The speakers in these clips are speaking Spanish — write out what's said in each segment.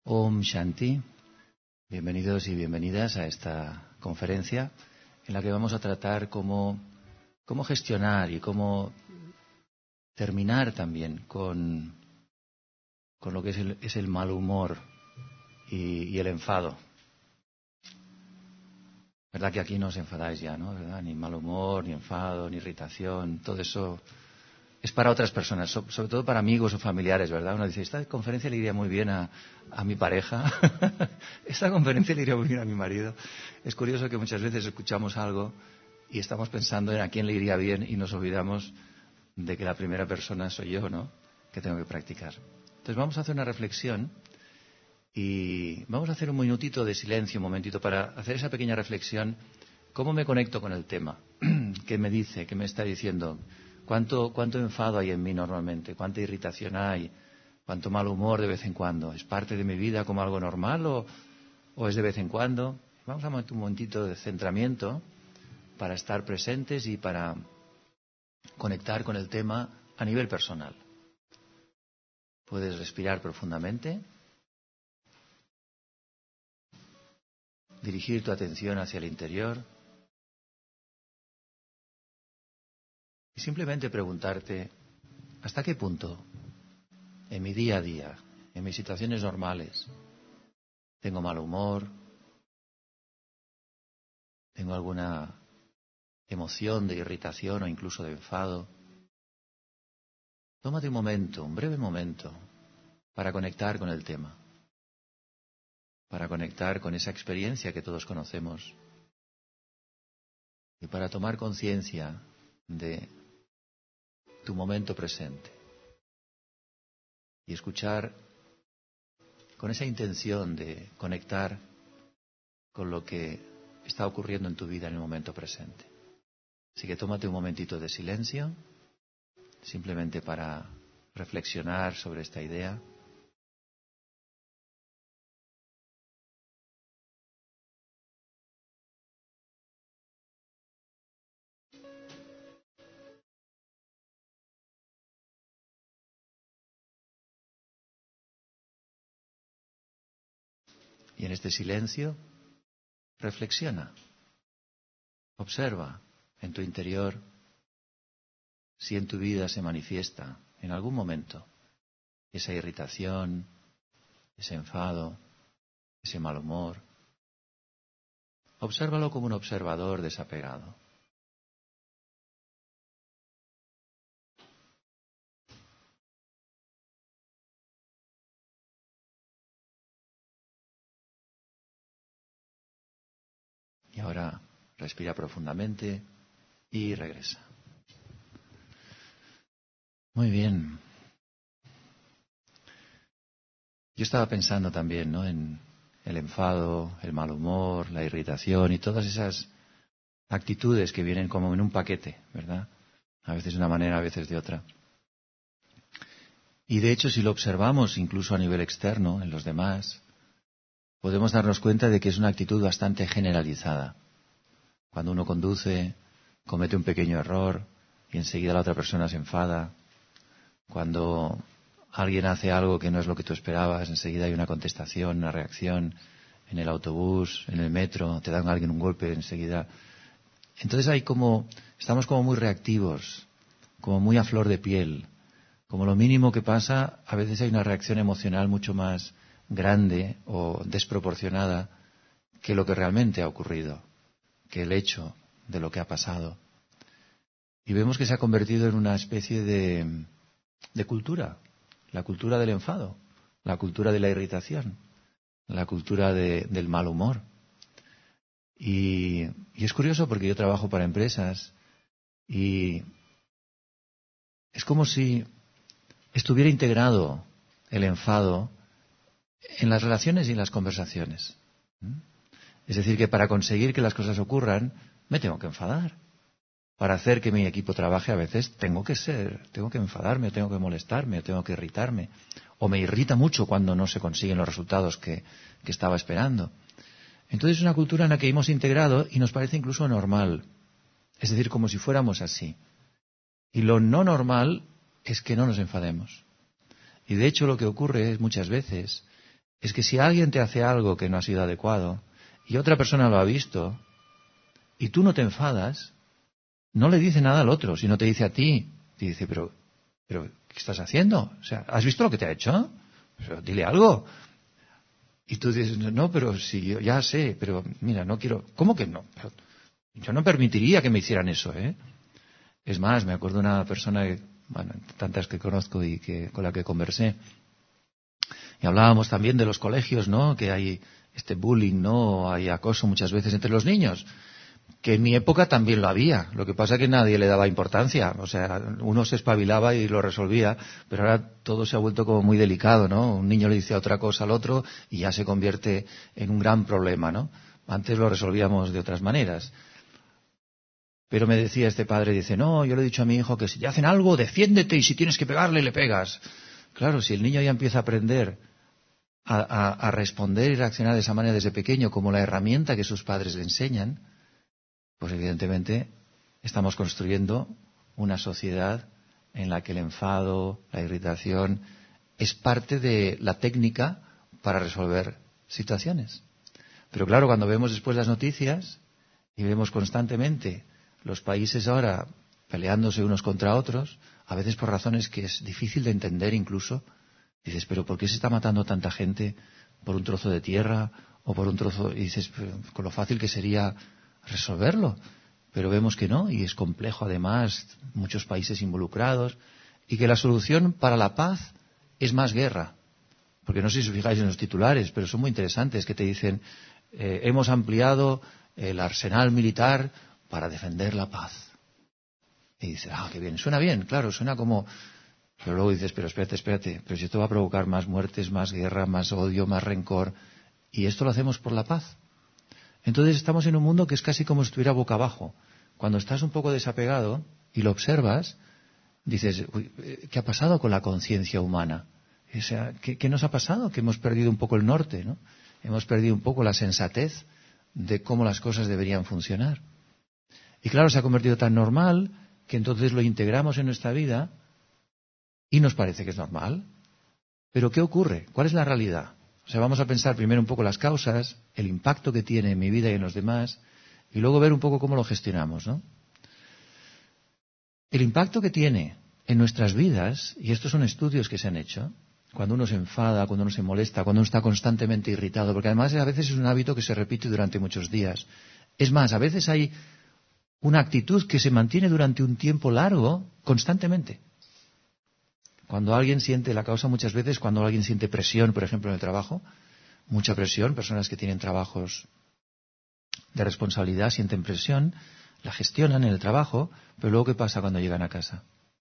Om Shanti. Bienvenidos y bienvenidas a esta conferencia en la que vamos a tratar cómo gestionar y cómo terminar también con lo que es el mal humor y el enfado. ¿Verdad que aquí no os enfadáis ya, no? ¿Verdad? Ni mal humor, ni enfado, ni irritación, todo eso es para otras personas, sobre todo para amigos o familiares, ¿verdad? Uno dice, esta conferencia le iría muy bien a mi pareja, esta conferencia le iría muy bien a mi marido. Es curioso que muchas veces escuchamos algo y estamos pensando en a quién le iría bien y nos olvidamos de que la primera persona soy yo, ¿no? Que tengo que practicar. Entonces vamos a hacer una reflexión y vamos a hacer un minutito de silencio, un momentito, para hacer esa pequeña reflexión. ¿Cómo me conecto con el tema? ¿Qué me dice? ¿Qué me está diciendo? ¿Cuánto enfado hay en mí normalmente? ¿Cuánta irritación hay? ¿Cuánto mal humor de vez en cuando? ¿Es parte de mi vida como algo normal o es de vez en cuando? Vamos a un momentito de centramiento para estar presentes y para conectar con el tema a nivel personal. Puedes respirar profundamente, dirigir tu atención hacia el interior y simplemente preguntarte, ¿hasta qué punto en mi día a día, en mis situaciones normales, tengo mal humor, tengo alguna emoción de irritación o incluso de enfado? Tómate un momento, un breve momento, para conectar con el tema, para conectar con esa experiencia que todos conocemos y para tomar conciencia de tu momento presente y escuchar con esa intención de conectar con lo que está ocurriendo en tu vida en el momento presente. Así que tómate un momentito de silencio, simplemente para reflexionar sobre esta idea. Y en este silencio, reflexiona, observa en tu interior si en tu vida se manifiesta en algún momento esa irritación, ese enfado, ese mal humor. Obsérvalo como un observador desapegado. Y ahora respira profundamente y regresa. Muy bien. Yo estaba pensando también, ¿no?, en el enfado, el mal humor, la irritación y todas esas actitudes que vienen como en un paquete, ¿verdad? A veces de una manera, a veces de otra. Y de hecho, si lo observamos incluso a nivel externo, en los demás, podemos darnos cuenta de que es una actitud bastante generalizada. Cuando uno conduce, comete un pequeño error y enseguida la otra persona se enfada. Cuando alguien hace algo que no es lo que tú esperabas, enseguida hay una contestación, una reacción. En el autobús, en el metro, te dan a alguien un golpe, enseguida. Entonces estamos como muy reactivos, como muy a flor de piel. Como lo mínimo que pasa, a veces hay una reacción emocional mucho más grande o desproporcionada que lo que realmente ha ocurrido, que el hecho de lo que ha pasado. Y vemos que se ha convertido en una especie de cultura, la cultura del enfado, la cultura de la irritación, la cultura del mal humor. Y es curioso porque yo trabajo para empresas y es como si estuviera integrado el enfado en las relaciones y en las conversaciones. Es decir, que para conseguir que las cosas ocurran, me tengo que enfadar. Para hacer que mi equipo trabaje, a veces tengo que enfadarme, tengo que molestarme, tengo que irritarme. O me irrita mucho cuando no se consiguen los resultados que estaba esperando. Entonces es una cultura en la que hemos integrado y nos parece incluso normal. Es decir, como si fuéramos así. Y lo no normal es que no nos enfademos. Y de hecho lo que ocurre es muchas veces es que si alguien te hace algo que no ha sido adecuado y otra persona lo ha visto y tú no te enfadas, no le dice nada al otro, sino te dice a ti. Te dice, pero ¿qué estás haciendo? O sea, ¿has visto lo que te ha hecho? Pero dile algo. Y tú dices, no, pero si yo ya sé, pero mira, no quiero. ¿Cómo que no? Pero yo no permitiría que me hicieran eso, ¿eh? Es más, me acuerdo de una persona, bueno, tantas que conozco y con la que conversé, y hablábamos también de los colegios, ¿no? Que hay este bullying, ¿no? Hay acoso muchas veces entre los niños. Que en mi época también lo había. Lo que pasa es que nadie le daba importancia. O sea, uno se espabilaba y lo resolvía, pero ahora todo se ha vuelto como muy delicado, ¿no? Un niño le dice otra cosa al otro y ya se convierte en un gran problema, ¿no? Antes lo resolvíamos de otras maneras. Pero me decía este padre, dice, no, yo le he dicho a mi hijo que si te hacen algo, defiéndete y si tienes que pegarle, le pegas. Claro, si el niño ya empieza a aprender a responder y reaccionar de esa manera desde pequeño como la herramienta que sus padres le enseñan, pues evidentemente estamos construyendo una sociedad en la que el enfado, la irritación, es parte de la técnica para resolver situaciones. Pero claro, cuando vemos después las noticias y vemos constantemente los países ahora peleándose unos contra otros, a veces por razones que es difícil de entender incluso, dices, pero ¿por qué se está matando tanta gente por un trozo de tierra o por un trozo? Y dices, pero con lo fácil que sería resolverlo. Pero vemos que no, y es complejo además, muchos países involucrados, y que la solución para la paz es más guerra. Porque no sé si os fijáis en los titulares, pero son muy interesantes, que te dicen, hemos ampliado el arsenal militar para defender la paz. Y dices, qué bien, suena bien, claro, suena como... Pero luego dices, pero espérate, pero si esto va a provocar más muertes, más guerra, más odio, más rencor, y esto lo hacemos por la paz. Entonces estamos en un mundo que es casi como si estuviera boca abajo. Cuando estás un poco desapegado y lo observas, dices, uy, ¿qué ha pasado con la conciencia humana? O sea, ¿qué nos ha pasado? Que hemos perdido un poco el norte, ¿no? Hemos perdido un poco la sensatez de cómo las cosas deberían funcionar. Y claro, se ha convertido tan normal que entonces lo integramos en nuestra vida y nos parece que es normal. Pero ¿qué ocurre? ¿Cuál es la realidad? O sea, vamos a pensar primero un poco las causas, el impacto que tiene en mi vida y en los demás, y luego ver un poco cómo lo gestionamos, ¿no? El impacto que tiene en nuestras vidas, y estos son estudios que se han hecho, cuando uno se enfada, cuando uno se molesta, cuando uno está constantemente irritado, porque además a veces es un hábito que se repite durante muchos días. Es más, a veces hay una actitud que se mantiene durante un tiempo largo, constantemente. Cuando alguien siente, la causa muchas veces, cuando alguien siente presión, por ejemplo, en el trabajo, mucha presión, personas que tienen trabajos de responsabilidad sienten presión, la gestionan en el trabajo, pero luego ¿qué pasa cuando llegan a casa?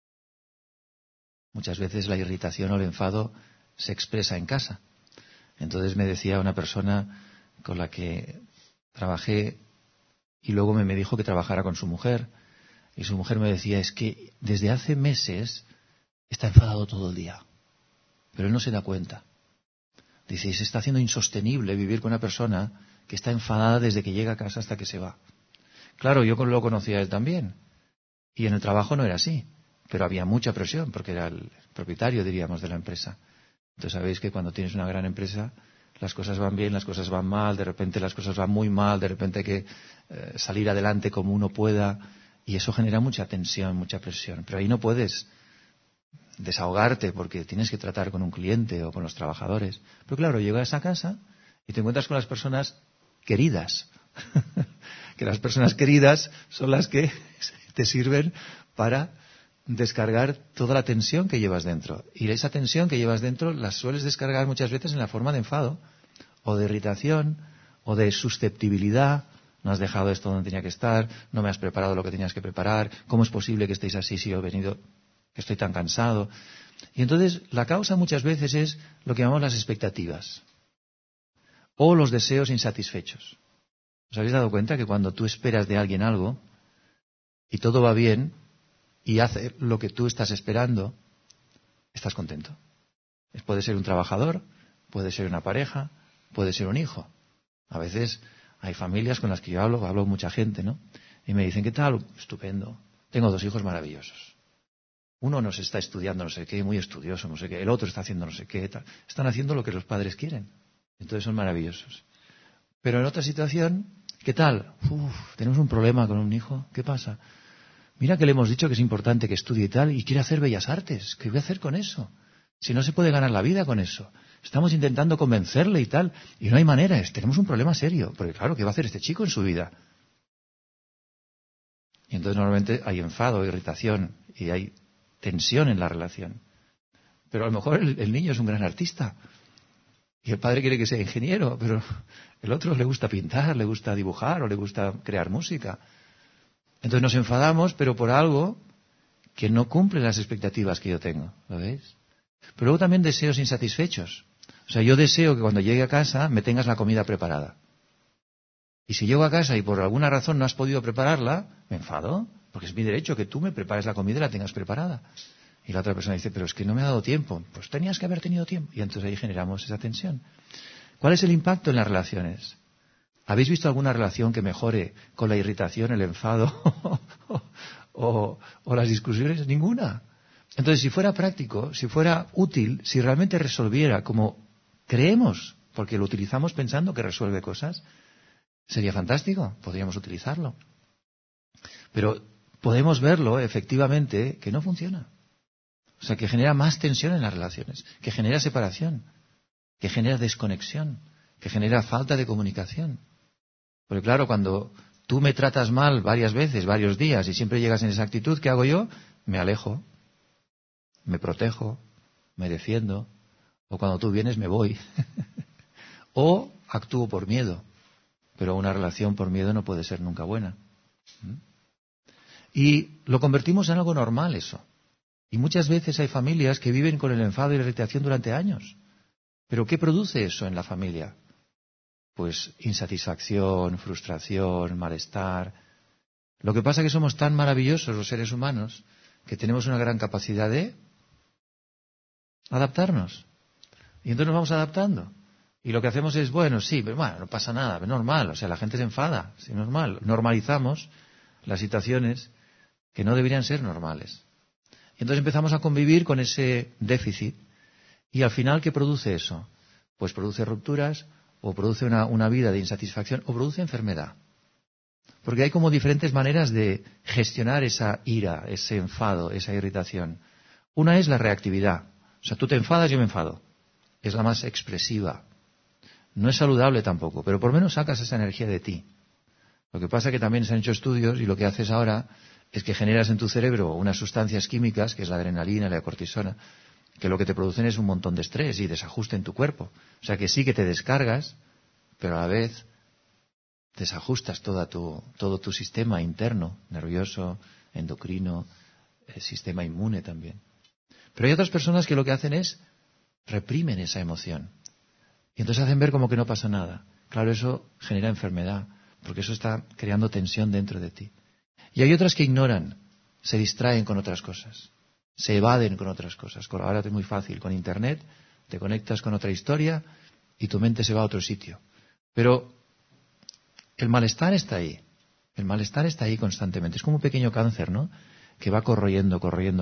Muchas veces la irritación o el enfado se expresa en casa. Entonces me decía una persona con la que trabajé y luego me dijo que trabajara con su mujer, y su mujer me decía, es que desde hace meses está enfadado todo el día, pero él no se da cuenta. Dice, y se está haciendo insostenible vivir con una persona que está enfadada desde que llega a casa hasta que se va. Claro, yo lo conocía a él también. Y en el trabajo no era así. Pero había mucha presión porque era el propietario, diríamos, de la empresa. Entonces sabéis que cuando tienes una gran empresa, las cosas van bien, las cosas van mal, de repente las cosas van muy mal, de repente hay que salir adelante como uno pueda. Y eso genera mucha tensión, mucha presión. Pero ahí no puedes desahogarte porque tienes que tratar con un cliente o con los trabajadores. Pero claro, llegas a casa y te encuentras con las personas queridas. Que las personas queridas son las que te sirven para descargar toda la tensión que llevas dentro. Y esa tensión que llevas dentro la sueles descargar muchas veces en la forma de enfado, o de irritación, o de susceptibilidad. No has dejado esto donde tenía que estar, no me has preparado lo que tenías que preparar, ¿cómo es posible que estéis así si yo he venido, que estoy tan cansado? Y entonces la causa muchas veces es lo que llamamos las expectativas, o los deseos insatisfechos. ¿Os habéis dado cuenta que cuando tú esperas de alguien algo, y todo va bien, y hace lo que tú estás esperando, estás contento? Puede ser un trabajador, puede ser una pareja, puede ser un hijo. A veces hay familias con las que yo hablo con mucha gente, ¿no? Y me dicen, ¿qué tal? Estupendo. Tengo 2 hijos maravillosos. Uno está estudiando no sé qué, muy estudioso, no sé qué. El otro está haciendo no sé qué, tal. Están haciendo lo que los padres quieren. Entonces son maravillosos. Pero en otra situación, ¿qué tal? Tenemos un problema con un hijo. ¿Qué pasa? Mira que le hemos dicho que es importante que estudie y tal, y quiere hacer bellas artes. ¿Qué voy a hacer con eso? Si no se puede ganar la vida con eso. Estamos intentando convencerle y tal, y no hay manera. Tenemos un problema serio. Porque claro, ¿qué va a hacer este chico en su vida? Y entonces normalmente hay enfado, irritación, y hay tensión en la relación. Pero a lo mejor el niño es un gran artista. Y el padre quiere que sea ingeniero, pero el otro le gusta pintar, le gusta dibujar o le gusta crear música. Entonces nos enfadamos, pero por algo que no cumple las expectativas que yo tengo. ¿Lo veis? Pero luego también deseos insatisfechos. O sea, yo deseo que cuando llegue a casa me tengas la comida preparada. Y si llego a casa y por alguna razón no has podido prepararla, me enfado, porque es mi derecho que tú me prepares la comida y la tengas preparada. Y la otra persona dice, pero es que no me ha dado tiempo. Pues tenías que haber tenido tiempo. Y entonces ahí generamos esa tensión. ¿Cuál es el impacto en las relaciones? ¿Habéis visto alguna relación que mejore con la irritación, el enfado o las discusiones? Ninguna. Entonces, si fuera práctico, si fuera útil, si realmente resolviera como creemos, porque lo utilizamos pensando que resuelve cosas, sería fantástico, podríamos utilizarlo. Pero podemos verlo, efectivamente, que no funciona. O sea, que genera más tensión en las relaciones, que genera separación, que genera desconexión, que genera falta de comunicación. Porque claro, cuando tú me tratas mal varias veces, varios días, y siempre llegas en esa actitud, ¿qué hago yo? Me alejo, me protejo, me defiendo, o cuando tú vienes me voy. O actúo por miedo. Pero una relación por miedo no puede ser nunca buena. Y lo convertimos en algo normal eso. Y muchas veces hay familias que viven con el enfado y la irritación durante años. ¿Pero qué produce eso en la familia? Pues insatisfacción, frustración, malestar. Lo que pasa es que somos tan maravillosos los seres humanos que tenemos una gran capacidad de adaptarnos. Y entonces nos vamos adaptando. Y lo que hacemos es, bueno, sí, pero bueno, no pasa nada, es normal. O sea, la gente se enfada, es normal. Normalizamos las situaciones que no deberían ser normales. Y entonces empezamos a convivir con ese déficit. Y al final, ¿qué produce eso? Pues produce rupturas, o produce una vida de insatisfacción, o produce enfermedad. Porque hay como diferentes maneras de gestionar esa ira, ese enfado, esa irritación. Una es la reactividad. O sea, tú te enfadas, yo me enfado. Es la más expresiva. No es saludable tampoco, pero por lo menos sacas esa energía de ti. Lo que pasa es que también se han hecho estudios y lo que haces ahora es que generas en tu cerebro unas sustancias químicas, que es la adrenalina y la cortisona, que lo que te producen es un montón de estrés y desajuste en tu cuerpo. O sea que sí que te descargas, pero a la vez desajustas todo tu sistema interno, nervioso, endocrino, el sistema inmune también. Pero hay otras personas que lo que hacen es reprimen esa emoción. Y entonces hacen ver como que no pasa nada. Claro, eso genera enfermedad, porque eso está creando tensión dentro de ti. Y hay otras que ignoran, se distraen con otras cosas, se evaden con otras cosas. Ahora es muy fácil, con Internet te conectas con otra historia y tu mente se va a otro sitio. Pero el malestar está ahí. El malestar está ahí constantemente. Es como un pequeño cáncer, ¿no? Que va corroyendo.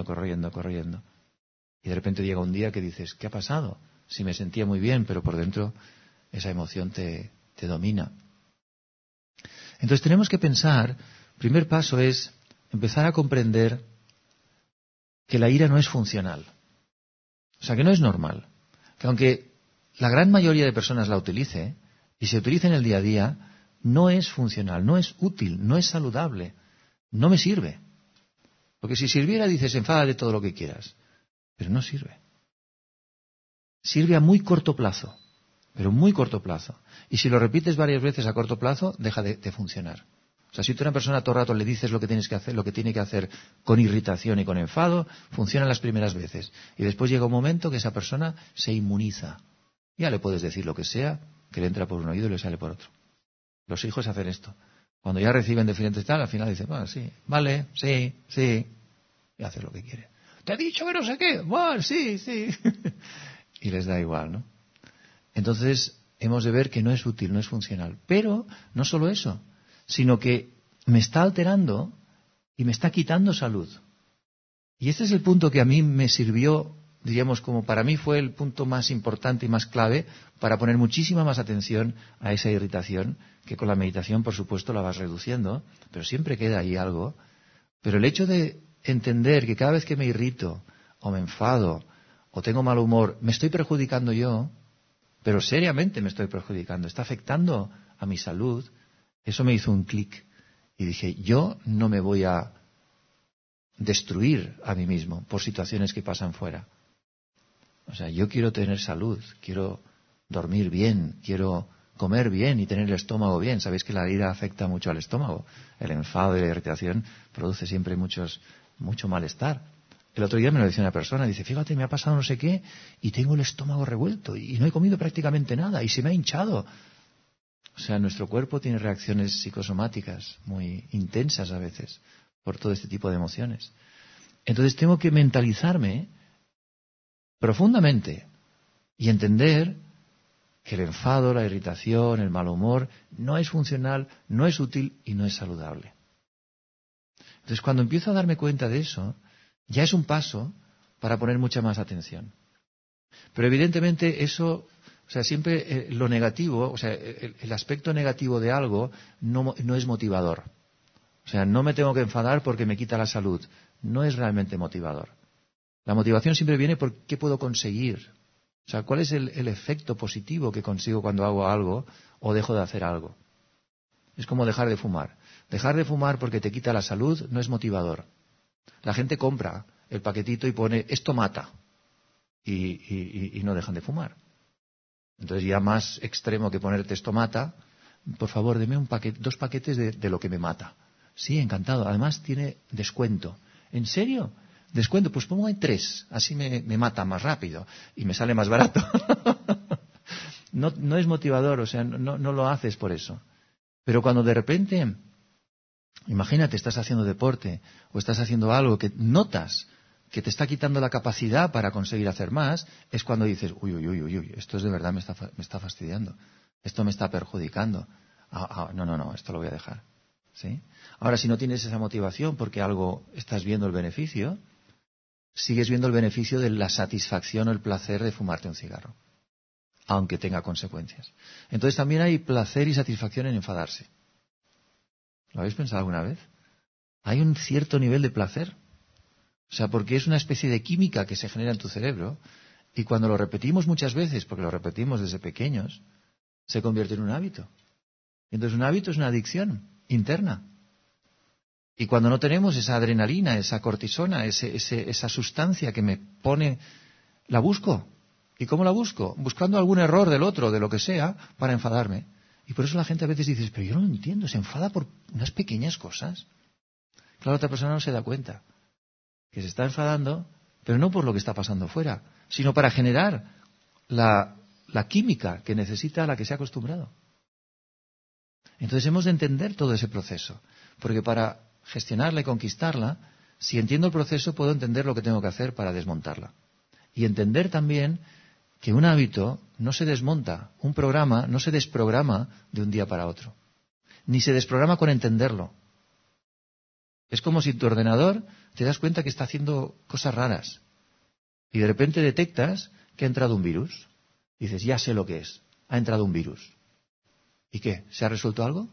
Y de repente llega un día que dices, ¿qué ha pasado? Si me sentía muy bien, pero por dentro esa emoción te domina. Entonces tenemos que pensar, primer paso es empezar a comprender que la ira no es funcional. O sea, que no es normal. Que aunque la gran mayoría de personas la utilice, y se utilice en el día a día, no es funcional, no es útil, no es saludable, no me sirve. Porque si sirviera, dices, enfada de todo lo que quieras. Pero no sirve. Sirve a muy corto plazo, pero muy corto plazo. Y si lo repites varias veces a corto plazo, deja de funcionar. O sea, si tú a una persona todo el rato le dices lo que tienes que hacer, lo que tiene que hacer con irritación y con enfado, funciona las primeras veces. Y después llega un momento que esa persona se inmuniza. Ya le puedes decir lo que sea, que le entra por un oído y le sale por otro. Los hijos hacen esto. Cuando ya reciben diferentes tal, al final dicen, bueno, sí, vale, sí, y hacen lo que quieren. Te he dicho que no sé qué, bueno, sí. Y les da igual, ¿no? Entonces, hemos de ver que no es útil, no es funcional. Pero, no solo eso, sino que me está alterando y me está quitando salud. Y este es el punto que a mí me sirvió diríamos, como para mí fue el punto más importante y más clave para poner muchísima más atención a esa irritación, que con la meditación, por supuesto, la vas reduciendo, pero siempre queda ahí algo. Pero el hecho de entender que cada vez que me irrito, o me enfado, o tengo mal humor, me estoy perjudicando yo, pero seriamente me estoy perjudicando, está afectando a mi salud, eso me hizo un clic. Y dije, yo no me voy a destruir a mí mismo por situaciones que pasan fuera. O sea, yo quiero tener salud, quiero dormir bien, quiero comer bien y tener el estómago bien. Sabéis que la ira afecta mucho al estómago. El enfado y la irritación produce siempre mucho malestar. El otro día me lo decía una persona, dice, fíjate, me ha pasado no sé qué y tengo el estómago revuelto y no he comido prácticamente nada y se me ha hinchado. O sea, nuestro cuerpo tiene reacciones psicosomáticas muy intensas a veces por todo este tipo de emociones. Entonces tengo que mentalizarme profundamente y entender que el enfado, la irritación, el mal humor no es funcional, no es útil y no es saludable. Entonces cuando empiezo a darme cuenta de eso, ya es un paso para poner mucha más atención. Pero evidentemente eso, o sea, siempre lo negativo, o sea, el aspecto negativo de algo no es motivador. O sea, no me tengo que enfadar porque me quita la salud. No es realmente motivador. La motivación siempre viene por qué puedo conseguir. O sea, cuál es el efecto positivo que consigo cuando hago algo o dejo de hacer algo. Es como dejar de fumar. Dejar de fumar porque te quita la salud no es motivador. La gente compra el paquetito y pone, esto mata. Y no dejan de fumar. Entonces ya más extremo que ponerte esto mata, por favor, deme 2 paquetes de lo que me mata. Sí, encantado. Además tiene descuento. ¿En serio? Descuento, pues pongo ahí 3, así me mata más rápido y me sale más barato. No es motivador, o sea, no lo haces por eso. Pero cuando de repente, imagínate, estás haciendo deporte o estás haciendo algo que notas que te está quitando la capacidad para conseguir hacer más, es cuando dices, uy, esto es de verdad me está fastidiando, esto me está perjudicando. No, esto lo voy a dejar. ¿Sí? Ahora, si no tienes esa motivación porque algo estás viendo el beneficio, sigues viendo el beneficio de la satisfacción o el placer de fumarte un cigarro, aunque tenga consecuencias. Entonces también hay placer y satisfacción en enfadarse. ¿Lo habéis pensado alguna vez? Hay un cierto nivel de placer. O sea, porque es una especie de química que se genera en tu cerebro y cuando lo repetimos muchas veces, porque lo repetimos desde pequeños, se convierte en un hábito. Entonces un hábito es una adicción interna. Y cuando no tenemos esa adrenalina, esa cortisona, esa sustancia que me pone, la busco. ¿Y cómo la busco? Buscando algún error del otro, de lo que sea, para enfadarme. Y por eso la gente a veces dice, pero yo no lo entiendo, se enfada por unas pequeñas cosas. Claro, otra persona no se da cuenta que se está enfadando, pero no por lo que está pasando fuera, sino para generar la química que necesita a la que se ha acostumbrado. Entonces hemos de entender todo ese proceso, porque para gestionarla y conquistarla, si entiendo el proceso puedo entender lo que tengo que hacer para desmontarla. Y entender también que un hábito no se desmonta, un programa no se desprograma de un día para otro, ni se desprograma con entenderlo. Es como si tu ordenador te das cuenta que está haciendo cosas raras y de repente detectas que ha entrado un virus. Y dices, ya sé lo que es, ha entrado un virus. ¿Y qué? ¿Se ha resuelto algo?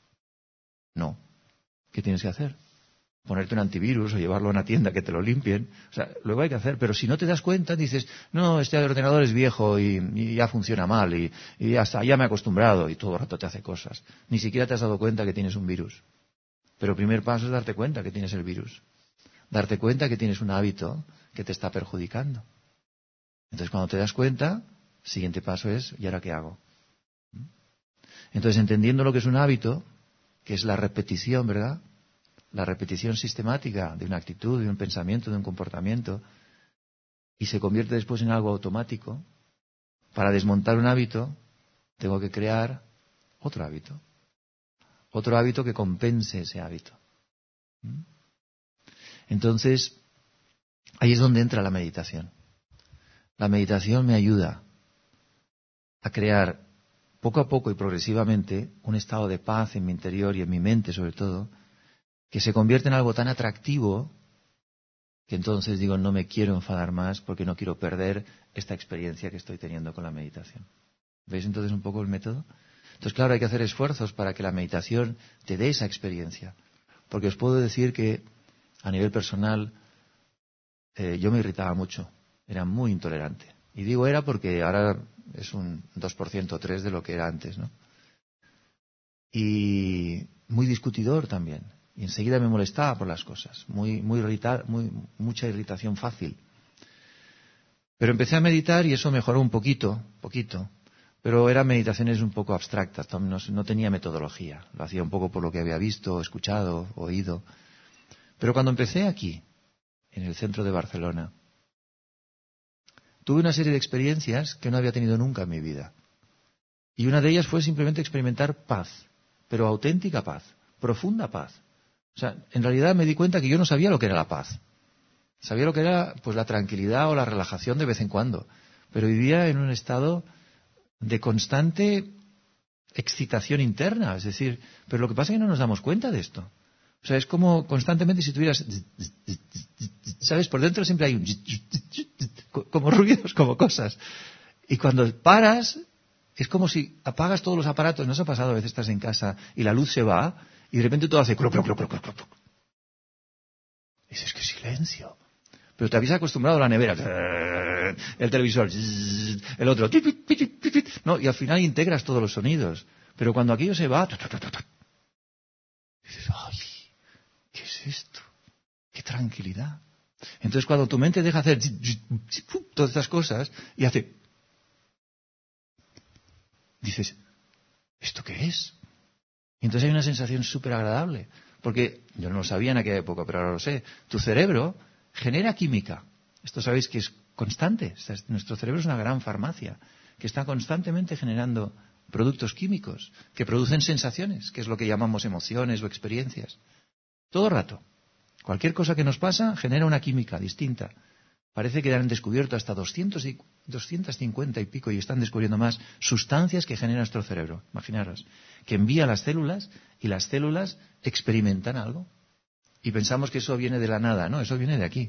No. ¿Qué tienes que hacer? Ponerte un antivirus o llevarlo a una tienda que te lo limpien. O sea, luego hay que hacer, pero si no te das cuenta, dices, no, este ordenador es viejo y ya funciona mal y ya me he acostumbrado y todo el rato te hace cosas. Ni siquiera te has dado cuenta que tienes un virus. Pero el primer paso es darte cuenta que tienes el virus. Darte cuenta que tienes un hábito que te está perjudicando. Entonces, cuando te das cuenta, el siguiente paso es, ¿y ahora qué hago? Entonces, entendiendo lo que es un hábito, que es la repetición, ¿verdad? La repetición sistemática de una actitud, de un pensamiento, de un comportamiento, y se convierte después en algo automático. Para desmontar un hábito, tengo que crear otro hábito. Otro hábito que compense ese hábito. Entonces, ahí es donde entra la meditación. La meditación me ayuda a crear poco a poco y progresivamente un estado de paz en mi interior y en mi mente sobre todo, que se convierte en algo tan atractivo que entonces digo, no me quiero enfadar más porque no quiero perder esta experiencia que estoy teniendo con la meditación. ¿Veis entonces un poco el método? Entonces, claro, hay que hacer esfuerzos para que la meditación te dé esa experiencia. Porque os puedo decir que a nivel personal yo me irritaba mucho, era muy intolerante. Y digo era porque ahora es un 2% o 3% de lo que era antes, ¿no? Y muy discutidor también. Y enseguida me molestaba por las cosas, mucha irritación fácil. Pero empecé a meditar y eso mejoró un poquito, pero eran meditaciones un poco abstractas, no tenía metodología. Lo hacía un poco por lo que había visto, escuchado, oído. Pero cuando empecé aquí, en el centro de Barcelona, tuve una serie de experiencias que no había tenido nunca en mi vida. Y una de ellas fue simplemente experimentar paz, pero auténtica paz, profunda paz. O sea, en realidad me di cuenta que yo no sabía lo que era la paz. Sabía lo que era pues la tranquilidad o la relajación de vez en cuando, pero vivía en un estado de constante excitación interna, es decir, pero lo que pasa es que no nos damos cuenta de esto. O sea, es como constantemente si tuvieras, ¿sabes? Por dentro siempre hay un, como ruidos, como cosas. Y cuando paras, es como si apagas todos los aparatos. ¿No os ha pasado? A veces estás en casa y la luz se va y de repente todo hace cloc, cloc, cloc, cloc, cloc. Y dices, ¡qué silencio! Pero te habéis acostumbrado a la nevera, el televisor, el otro, no, y al final integras todos los sonidos. Pero cuando aquello se va, dices, ¡ay! ¿Qué es esto? ¡Qué tranquilidad! Entonces cuando tu mente deja hacer todas estas cosas y hace, dices, ¿esto qué es? Y entonces hay una sensación súper agradable, porque yo no lo sabía en aquella época, pero ahora lo sé. Tu cerebro genera química. Esto sabéis que es constante. Nuestro cerebro es una gran farmacia que está constantemente generando productos químicos que producen sensaciones, que es lo que llamamos emociones o experiencias. Todo el rato. Cualquier cosa que nos pasa genera una química distinta. Parece que han descubierto hasta 250 y pico, y están descubriendo más, sustancias que genera nuestro cerebro. Imaginaros, que envía a las células y las células experimentan algo. Y pensamos que eso viene de la nada. No, eso viene de aquí,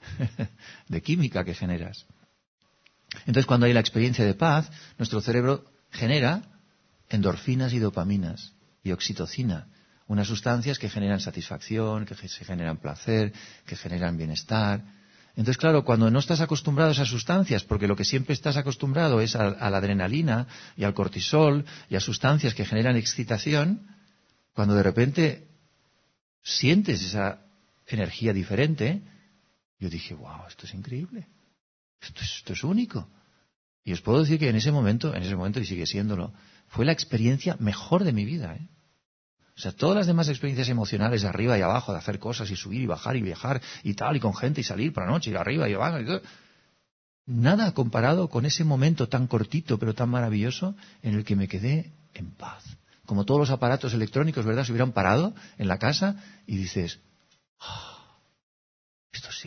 de química que generas. Entonces, cuando hay la experiencia de paz, nuestro cerebro genera endorfinas y dopaminas y oxitocina, unas sustancias que generan satisfacción, que se generan placer, que generan bienestar. Entonces, claro, cuando no estás acostumbrado a esas sustancias, porque lo que siempre estás acostumbrado es a la adrenalina y al cortisol y a sustancias que generan excitación, cuando de repente sientes esa energía diferente, yo dije, wow, esto es increíble, esto es único. Y os puedo decir que en ese momento, y sigue siéndolo, fue la experiencia mejor de mi vida, ¿eh? O sea, todas las demás experiencias emocionales de arriba y abajo, de hacer cosas y subir y bajar y viajar y tal, y con gente y salir por la noche, y arriba y abajo y todo, nada comparado con ese momento tan cortito pero tan maravilloso en el que me quedé en paz. Como todos los aparatos electrónicos, ¿verdad? Se hubieran parado en la casa y dices, oh, esto es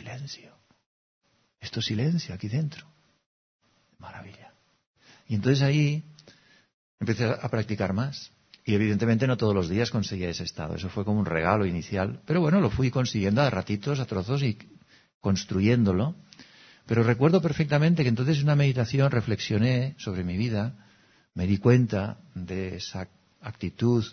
silencio aquí dentro. Maravilla. Y entonces ahí empecé a practicar más. Y evidentemente no todos los días conseguía ese estado. Eso fue como un regalo inicial. Pero bueno, lo fui consiguiendo a ratitos, a trozos y construyéndolo. Pero recuerdo perfectamente que entonces en una meditación reflexioné sobre mi vida, me di cuenta de esa actitud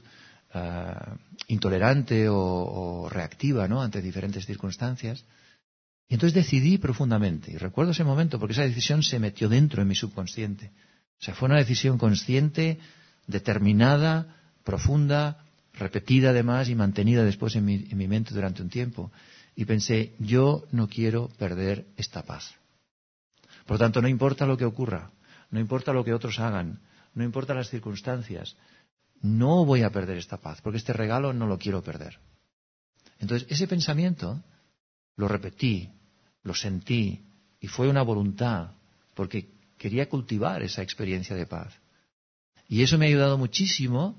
intolerante o reactiva, ¿no?, ante diferentes circunstancias. Y entonces decidí profundamente. Y recuerdo ese momento porque esa decisión se metió dentro en mi subconsciente. O sea, fue una decisión consciente, determinada, profunda, repetida además y mantenida después en mi mente durante un tiempo. Y pensé, yo no quiero perder esta paz. Por lo tanto, no importa lo que ocurra, no importa lo que otros hagan, no importa las circunstancias, no voy a perder esta paz, porque este regalo no lo quiero perder. Entonces, ese pensamiento lo repetí, lo sentí, y fue una voluntad, porque quería cultivar esa experiencia de paz. Y eso me ha ayudado muchísimo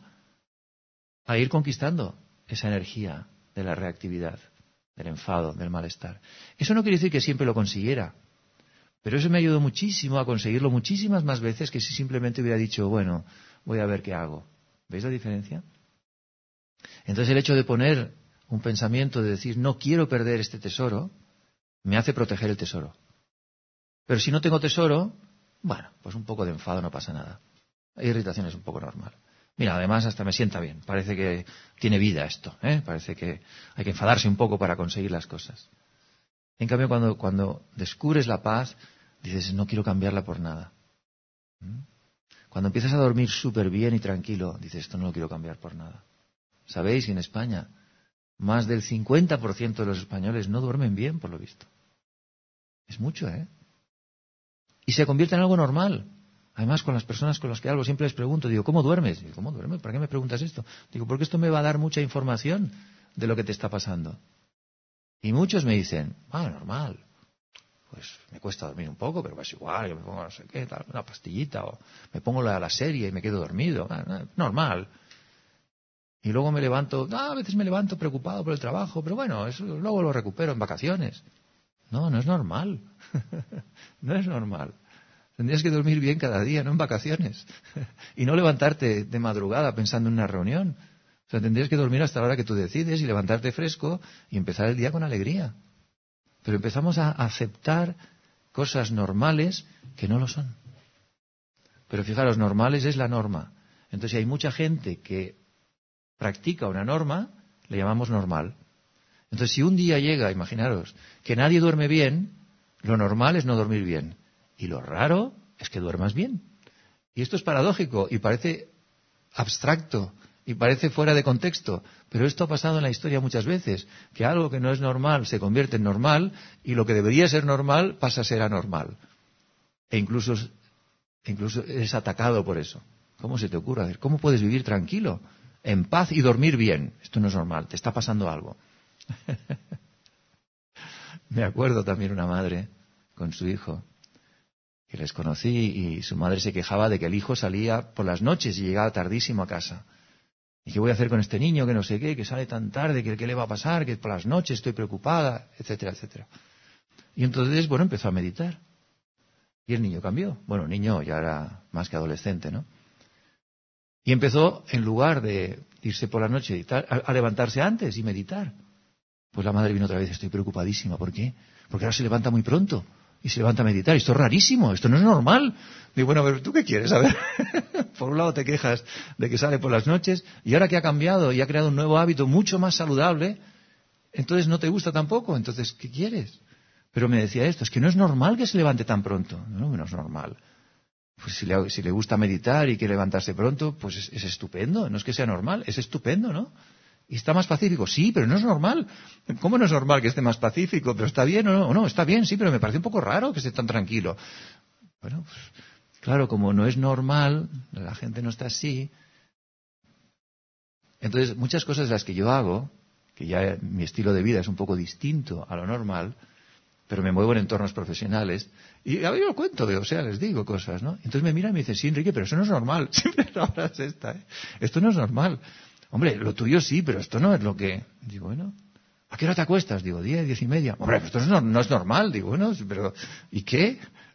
a ir conquistando esa energía de la reactividad, del enfado, del malestar. Eso no quiere decir que siempre lo consiguiera, pero eso me ayudó muchísimo a conseguirlo muchísimas más veces que si simplemente hubiera dicho, bueno, voy a ver qué hago. ¿Veis la diferencia? Entonces el hecho de poner un pensamiento de decir, no quiero perder este tesoro, me hace proteger el tesoro. Pero si no tengo tesoro, bueno, pues un poco de enfado no pasa nada. La irritación es un poco normal. Mira, además hasta me sienta bien. Parece que tiene vida esto, ¿eh? Parece que hay que enfadarse un poco para conseguir las cosas. En cambio, cuando descubres la paz, dices, no quiero cambiarla por nada. Cuando empiezas a dormir súper bien y tranquilo, dices, esto no lo quiero cambiar por nada. ¿Sabéis que en España más del 50% de los españoles no duermen bien, por lo visto? Es mucho, ¿eh? Y se convierte en algo normal. Además, con las personas con las que hablo, siempre les pregunto, digo, ¿cómo duermes? Digo, ¿cómo duermes? ¿Para qué me preguntas esto? Digo, porque esto me va a dar mucha información de lo que te está pasando. Y muchos me dicen, normal. Pues me cuesta dormir un poco, pero es igual, yo me pongo no sé qué, tal, una pastillita, o me pongo la serie y me quedo dormido. Normal. Y luego me levanto, a veces me levanto preocupado por el trabajo, pero bueno, eso luego lo recupero en vacaciones. No es normal. No es normal. Tendrías que dormir bien cada día, no en vacaciones. Y no levantarte de madrugada pensando en una reunión. O sea, tendrías que dormir hasta la hora que tú decides y levantarte fresco y empezar el día con alegría. Pero empezamos a aceptar cosas normales que no lo son. Pero fijaros, normales es la norma. Entonces, si hay mucha gente que practica una norma, le llamamos normal. Entonces, si un día llega, imaginaros, que nadie duerme bien, lo normal es no dormir bien. Y lo raro es que duermas bien. Y esto es paradójico y parece abstracto y parece fuera de contexto. Pero esto ha pasado en la historia muchas veces, que algo que no es normal se convierte en normal y lo que debería ser normal pasa a ser anormal. E incluso es atacado por eso. ¿Cómo se te ocurre? ¿Cómo puedes vivir tranquilo, en paz y dormir bien? Esto no es normal, te está pasando algo. Me acuerdo también una madre con su hijo, que les conocí y su madre se quejaba de que el hijo salía por las noches y llegaba tardísimo a casa. ¿Y qué voy a hacer con este niño que no sé qué, que sale tan tarde, que qué le va a pasar, que por las noches estoy preocupada, etcétera, etcétera? Y entonces, empezó a meditar. Y el niño cambió. Bueno, niño ya era más que adolescente, ¿no? Y empezó, en lugar de irse por la noche a levantarse antes y meditar. Pues la madre vino otra vez, estoy preocupadísima. ¿Por qué? Porque ahora se levanta muy pronto y se levanta a meditar. Esto es rarísimo, esto no es normal. Digo, bueno, pero ¿tú qué quieres? A ver, por un lado te quejas de que sale por las noches y ahora que ha cambiado y ha creado un nuevo hábito mucho más saludable, entonces no te gusta tampoco. Entonces, ¿qué quieres? Pero me decía esto, es que no es normal que se levante tan pronto. No es normal. Pues si le gusta meditar y quiere levantarse pronto, pues es estupendo. No es que sea normal, es estupendo, ¿no? ¿Y está más pacífico? Sí, pero no es normal. ¿Cómo no es normal que esté más pacífico? ¿Pero está bien o no? No, está bien, sí, pero me parece un poco raro que esté tan tranquilo. Bueno, pues claro, como no es normal, la gente no está así. Entonces, muchas cosas de las que yo hago, que ya mi estilo de vida es un poco distinto a lo normal, pero me muevo en entornos profesionales, y a mí lo cuento, les digo cosas, ¿no? Entonces me mira y me dice, sí, Enrique, pero eso no es normal. Siempre la frase esta, ¿eh? Esto no es normal. Hombre, lo tuyo sí, pero esto no es lo que... Digo, bueno, ¿a qué hora te acuestas? Digo, 10, 10:30. Hombre, pues esto no es normal. Digo, bueno, pero ¿y qué?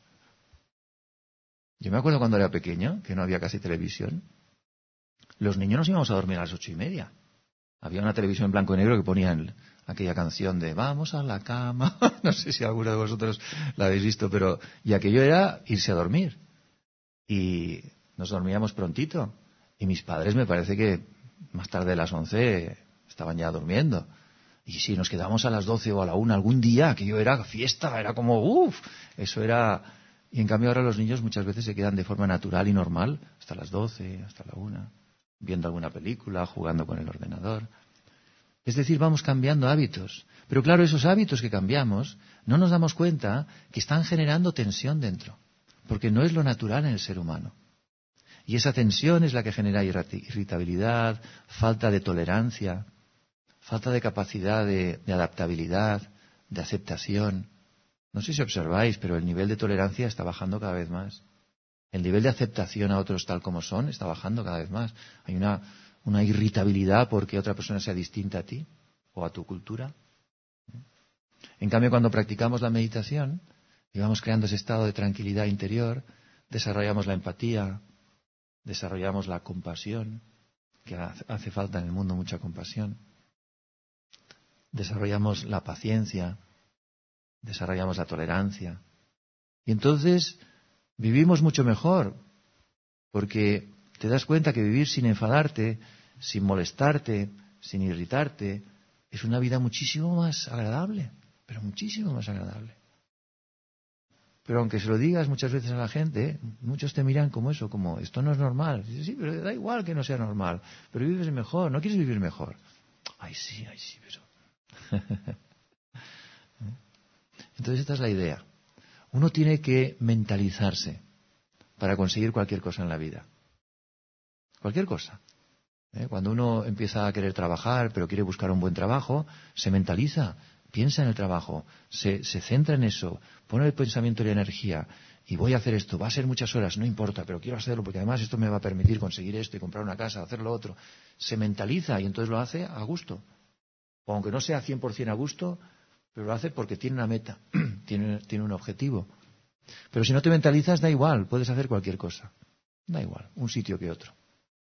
Yo me acuerdo cuando era pequeño, que no había casi televisión, los niños nos íbamos a dormir a las 8:30. Había una televisión en blanco y negro que ponían aquella canción de vamos a la cama. No sé si alguno de vosotros la habéis visto, pero... Y aquello era irse a dormir. Y nos dormíamos prontito. Y mis padres me parece que más tarde de las 11 estaban ya durmiendo. Y si nos quedamos a las 12 o a la 1 algún día, aquello era fiesta, era como eso era... Y en cambio ahora los niños muchas veces se quedan de forma natural y normal hasta las 12, hasta la 1, viendo alguna película, jugando con el ordenador. Es decir, vamos cambiando hábitos. Pero claro, esos hábitos que cambiamos, no nos damos cuenta que están generando tensión dentro, porque no es lo natural en el ser humano. Y esa tensión es la que genera irritabilidad, falta de tolerancia, falta de capacidad de adaptabilidad, de aceptación. No sé si observáis, pero el nivel de tolerancia está bajando cada vez más. El nivel de aceptación a otros tal como son está bajando cada vez más. Hay una irritabilidad porque otra persona sea distinta a ti o a tu cultura. En cambio, cuando practicamos la meditación y vamos creando ese estado de tranquilidad interior, desarrollamos la empatía, desarrollamos la compasión, que hace falta en el mundo mucha compasión. Desarrollamos la paciencia, desarrollamos la tolerancia. Y entonces vivimos mucho mejor, porque te das cuenta que vivir sin enfadarte, sin molestarte, sin irritarte, es una vida muchísimo más agradable, pero muchísimo más agradable. Pero aunque se lo digas muchas veces a la gente, muchos te miran como eso, como esto no es normal. Dices, sí, pero da igual que no sea normal, pero vives mejor, ¿no quieres vivir mejor? Ay, sí, pero... Entonces esta es la idea. Uno tiene que mentalizarse para conseguir cualquier cosa en la vida. Cualquier cosa. Cuando uno empieza a querer trabajar, pero quiere buscar un buen trabajo, se mentaliza, piensa en el trabajo, se centra en eso, pone el pensamiento y la energía, y voy a hacer esto, va a ser muchas horas, no importa, pero quiero hacerlo porque además esto me va a permitir conseguir esto y comprar una casa, hacer lo otro. Se mentaliza y entonces lo hace a gusto. O aunque no sea 100% a gusto, pero lo hace porque tiene una meta, tiene un objetivo. Pero si no te mentalizas, da igual, puedes hacer cualquier cosa. Da igual, un sitio que otro.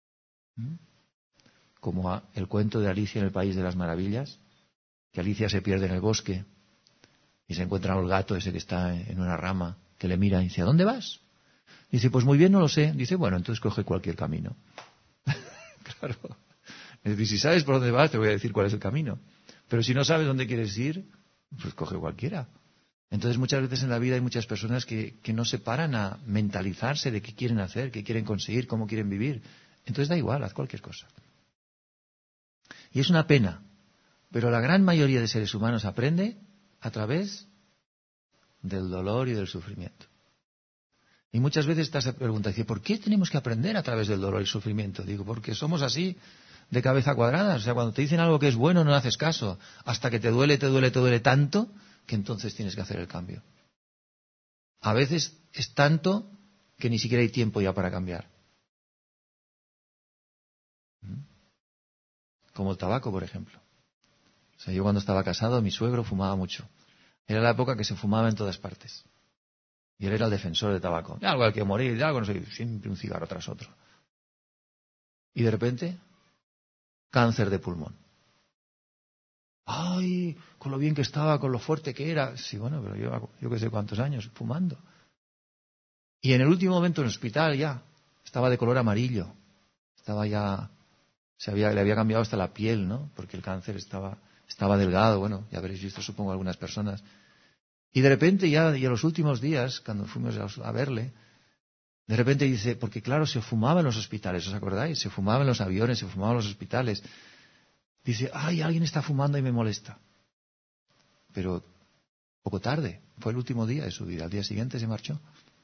Como el cuento de Alicia en el País de las Maravillas, que Alicia se pierde en el bosque y se encuentra al gato ese que está en una rama, que le mira y dice, ¿a dónde vas? Dice, pues muy bien, no lo sé. Dice, bueno, entonces coge cualquier camino. Claro. Es decir, si sabes por dónde vas, te voy a decir cuál es el camino. Pero si no sabes dónde quieres ir, pues coge cualquiera. Entonces muchas veces en la vida hay muchas personas que no se paran a mentalizarse de qué quieren hacer, qué quieren conseguir, cómo quieren vivir. Entonces da igual, haz cualquier cosa. Y es una pena, pero la gran mayoría de seres humanos aprende a través del dolor y del sufrimiento. Y muchas veces estás a preguntar, ¿por qué tenemos que aprender a través del dolor y sufrimiento? Digo, porque somos así, de cabeza cuadrada. O sea, cuando te dicen algo que es bueno, no haces caso. Hasta que te duele tanto, que entonces tienes que hacer el cambio. A veces es tanto que ni siquiera hay tiempo ya para cambiar. Como el tabaco, por ejemplo. O sea, yo cuando estaba casado, mi suegro fumaba mucho. Era la época que se fumaba en todas partes. Y él era el defensor del tabaco. De algo hay que morir, de algo no sé, siempre un cigarro tras otro. Y de repente, cáncer de pulmón. ¡Ay! Con lo bien que estaba, con lo fuerte que era. Sí, bueno, pero yo qué sé cuántos años fumando. Y en el último momento en el hospital ya, estaba de color amarillo. Estaba ya, le había cambiado hasta la piel, ¿no? Porque el cáncer estaba delgado, bueno, ya habréis visto supongo algunas personas. Y de repente ya, y en los últimos días, cuando fuimos a verle, de repente dice, porque claro, se fumaba en los hospitales, ¿os acordáis? Se fumaba en los aviones, se fumaba en los hospitales. Dice, ¡ay, alguien está fumando y me molesta! Pero poco tarde, fue el último día de su vida, al día siguiente se marchó.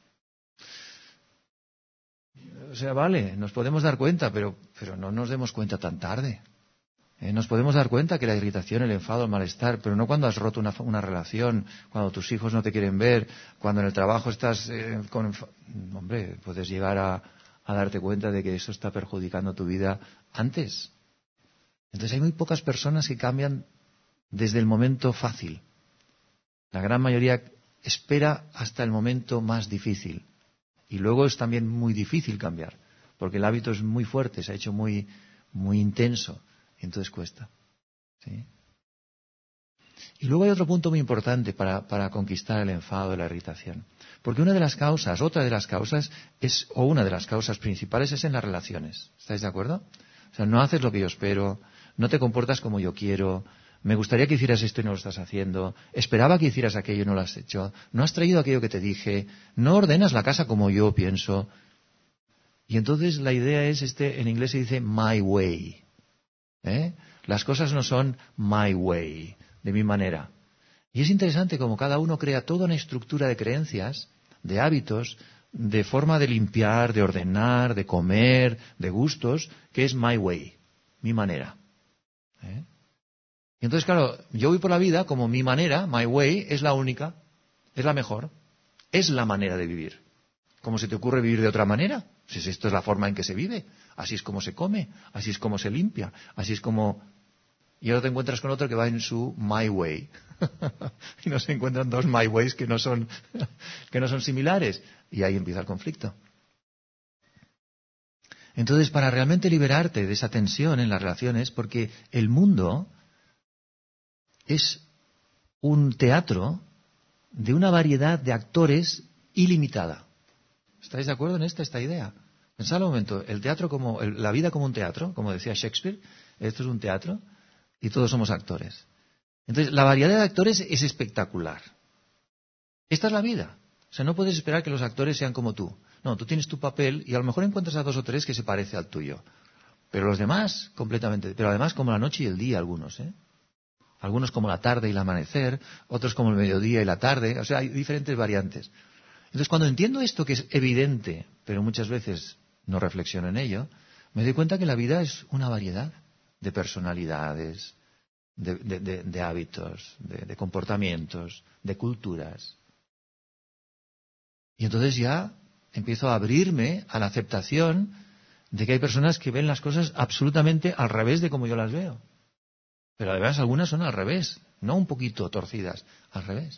O sea, vale, nos podemos dar cuenta, pero no nos demos cuenta tan tarde. Nos podemos dar cuenta que la irritación, el enfado, el malestar, pero no cuando has roto una relación, cuando tus hijos no te quieren ver, cuando en el trabajo estás Hombre, puedes llegar a darte cuenta de que eso está perjudicando tu vida antes. Entonces hay muy pocas personas que cambian desde el momento fácil. La gran mayoría espera hasta el momento más difícil. Y luego es también muy difícil cambiar, porque el hábito es muy fuerte, se ha hecho muy, muy intenso. Y entonces cuesta. ¿Sí? Y luego hay otro punto muy importante para conquistar el enfado y la irritación. Porque otra de las causas una de las causas principales es en las relaciones. ¿Estáis de acuerdo? O sea, no haces lo que yo espero, no te comportas como yo quiero, me gustaría que hicieras esto y no lo estás haciendo, esperaba que hicieras aquello y no lo has hecho, no has traído aquello que te dije, no ordenas la casa como yo pienso. Y entonces la idea es, en inglés se dice my way. Las cosas no son my way, de mi manera. Y es interesante como cada uno crea toda una estructura de creencias, de hábitos, de forma de limpiar, de ordenar, de comer, de gustos, que es my way, mi manera. Y entonces, claro, yo voy por la vida como mi manera, my way, es la única, es la mejor, es la manera de vivir. ¿Cómo se te ocurre vivir de otra manera? Si esto es la forma en que se vive, así es como se come, así es como se limpia, así es como... Y ahora te encuentras con otro que va en su my way. Y no se encuentran dos my ways que no son similares. Y ahí empieza el conflicto. Entonces, para realmente liberarte de esa tensión en las relaciones, porque el mundo es un teatro de una variedad de actores ilimitada. ¿Estáis de acuerdo en esta idea? Pensad un momento, el teatro la vida como un teatro, como decía Shakespeare, esto es un teatro y todos somos actores. Entonces, la variedad de actores es espectacular. Esta es la vida. O sea, no puedes esperar que los actores sean como tú. No, tú tienes tu papel y a lo mejor encuentras a 2 o 3 que se parece al tuyo. Pero los demás, completamente. Pero además como la noche y el día algunos, ¿eh? Algunos como la tarde y el amanecer, otros como el mediodía y la tarde. O sea, hay diferentes variantes. Entonces, cuando entiendo esto que es evidente, pero muchas veces no reflexiono en ello, me doy cuenta que la vida es una variedad de personalidades, de hábitos, de comportamientos, de culturas. Y entonces ya empiezo a abrirme a la aceptación de que hay personas que ven las cosas absolutamente al revés de como yo las veo. Pero además algunas son al revés, no un poquito torcidas, al revés.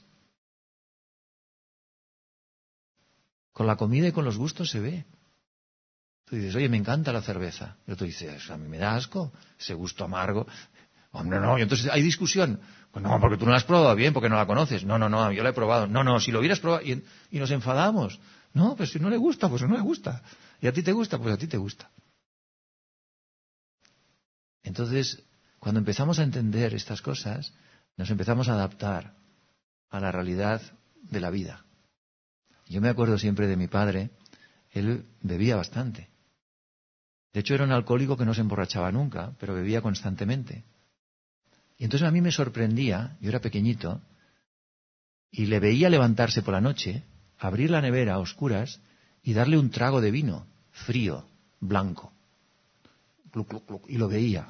Con la comida y con los gustos se ve. Tú dices, oye, me encanta la cerveza. Y otro dice, a mí me da asco, ese gusto amargo. Hombre, no, y entonces hay discusión. Pues no, porque tú no la has probado bien, porque no la conoces. No, yo la he probado. No, si lo hubieras probado. Y nos enfadamos. No, pues si no le gusta, pues no le gusta. Y a ti te gusta, pues a ti te gusta. Entonces, cuando empezamos a entender estas cosas, nos empezamos a adaptar a la realidad de la vida. Yo me acuerdo siempre de mi padre, él bebía bastante. De hecho, era un alcohólico que no se emborrachaba nunca, pero bebía constantemente. Y entonces a mí me sorprendía, yo era pequeñito, y le veía levantarse por la noche, abrir la nevera a oscuras y darle un trago de vino, frío, blanco. Cluc, cluc, cluc, y lo veía.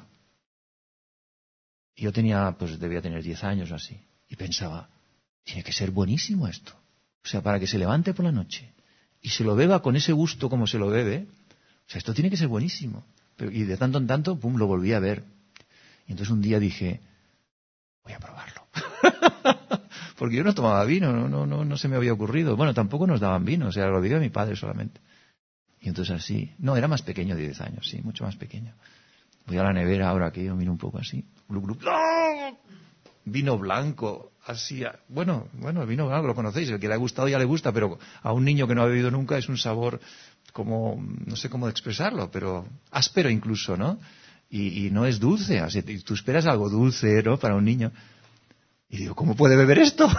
Y yo debía tener 10 años o así. Y pensaba, tiene que ser buenísimo esto. O sea, para que se levante por la noche y se lo beba con ese gusto como se lo bebe, o sea, esto tiene que ser buenísimo. Y de tanto en tanto, pum, lo volví a ver. Y entonces un día dije, voy a probarlo. Porque yo no tomaba vino, no se me había ocurrido. Bueno, tampoco nos daban vino, o sea, lo bebía mi padre solamente. Y entonces así, no, era más pequeño de 10 años, sí, mucho más pequeño. Voy a la nevera ahora que yo miro un poco así. Gluc, gluc. ¡Oh! Vino blanco, así. Bueno, el vino blanco lo conocéis, el que le ha gustado ya le gusta, pero a un niño que no ha bebido nunca es un sabor como, no sé cómo expresarlo, pero áspero incluso, ¿no? Y no es dulce, así, tú esperas algo dulce, ¿no? Para un niño. Y digo, ¿cómo puede beber esto?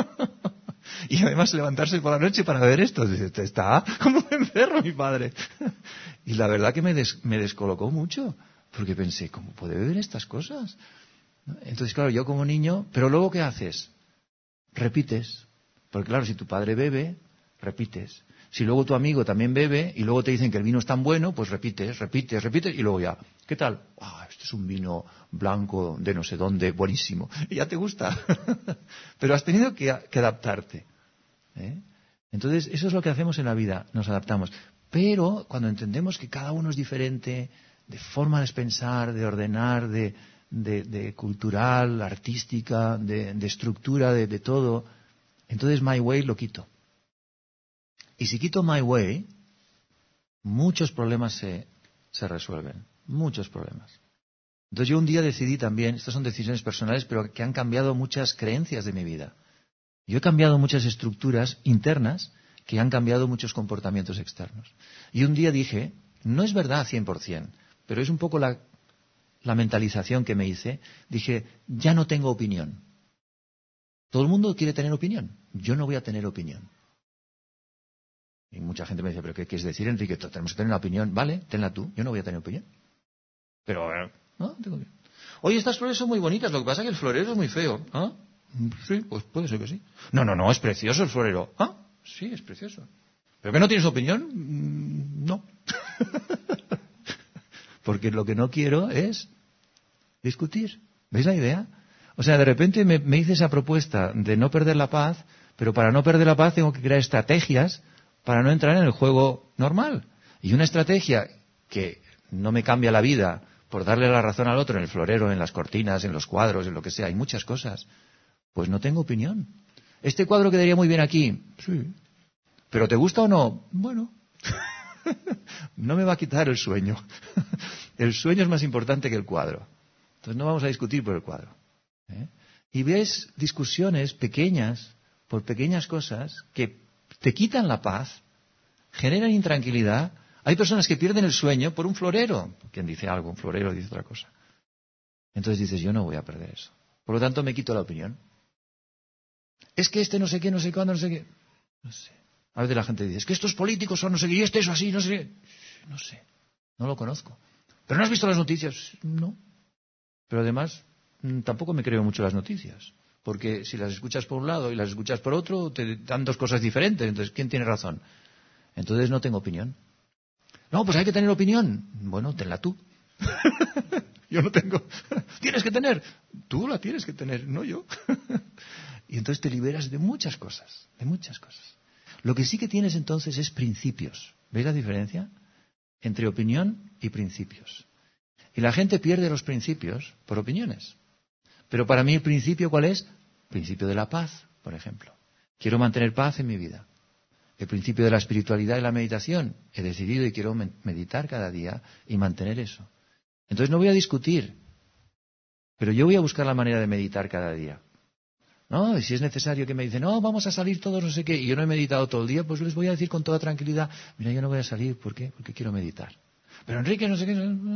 Y además levantarse por la noche para beber esto. Está como un enfermo mi padre. Y la verdad que me descolocó mucho, porque pensé, ¿cómo puede beber estas cosas? Entonces, claro, yo como niño, pero luego ¿qué haces? Repites. Porque claro, si tu padre bebe, repites. Si luego tu amigo también bebe y luego te dicen que el vino es tan bueno, pues repites y luego ya, ¿qué tal? Este es un vino blanco de no sé dónde, buenísimo. Y ya te gusta. Pero has tenido que adaptarte. Entonces, eso es lo que hacemos en la vida, nos adaptamos. Pero cuando entendemos que cada uno es diferente, de forma de pensar, de ordenar, de cultural, artística, de estructura, de todo, entonces my way lo quito. Y si quito my way, muchos problemas se resuelven. Muchos problemas. Entonces yo un día decidí también, estas son decisiones personales, pero que han cambiado muchas creencias de mi vida. Yo he cambiado muchas estructuras internas que han cambiado muchos comportamientos externos. Y un día dije, no es verdad 100%, pero es un poco la mentalización que me hice. Dije, ya no tengo opinión. Todo el mundo quiere tener opinión. Yo no voy a tener opinión. Y mucha gente me dice, ¿pero qué quieres decir, Enrique? Tenemos que tener una opinión. Vale, tenla tú. Yo no voy a tener opinión. Pero, no tengo opinión. Oye, estas flores son muy bonitas. Lo que pasa es que el florero es muy feo. ¿Ah? Sí, pues puede ser que sí. No, es precioso el florero. ¿Ah? Sí, es precioso. ¿Pero que no tienes opinión? No. Porque lo que no quiero es discutir. ¿Veis la idea? O sea, de repente me hice esa propuesta de no perder la paz, pero para no perder la paz tengo que crear estrategias para no entrar en el juego normal. Y una estrategia que no me cambia la vida por darle la razón al otro en el florero, en las cortinas, en los cuadros, en lo que sea, hay muchas cosas, pues no tengo opinión. ¿Este cuadro quedaría muy bien aquí? Sí. ¿Pero te gusta o no? Bueno. No me va a quitar el sueño. El sueño es más importante que el cuadro. Entonces no vamos a discutir por el cuadro. Y ves discusiones pequeñas por pequeñas cosas que te quitan la paz, generan intranquilidad. Hay personas que pierden el sueño por un florero. Quien dice algo, un florero dice otra cosa. Entonces dices, yo no voy a perder eso. Por lo tanto, me quito la opinión. Es que este no sé qué, no sé cuándo, no sé qué. No sé. A veces la gente dice, es que estos políticos son no sé qué, y este eso así, no sé qué. No sé. No lo conozco. ¿Pero no has visto las noticias? No. Pero además, tampoco me creo mucho las noticias. Porque si las escuchas por un lado y las escuchas por otro, te dan dos cosas diferentes. Entonces, ¿quién tiene razón? Entonces no tengo opinión. No, pues hay que tener opinión. Bueno, tenla tú. Yo no tengo. Tienes que tener. Tú la tienes que tener, no yo. Y entonces te liberas de muchas cosas, de muchas cosas. Lo que sí que tienes entonces es principios. ¿Veis la diferencia? Entre opinión y principios. Y la gente pierde los principios por opiniones. Pero para mí el principio, ¿cuál es? El principio de la paz, por ejemplo. Quiero mantener paz en mi vida. El principio de la espiritualidad y la meditación. He decidido y quiero meditar cada día y mantener eso. Entonces no voy a discutir, pero yo voy a buscar la manera de meditar cada día. No, y si es necesario que me dicen, no, vamos a salir todos no sé qué, y yo no he meditado todo el día, pues les voy a decir con toda tranquilidad, mira, yo no voy a salir, ¿por qué? Porque quiero meditar. Pero Enrique, no sé qué.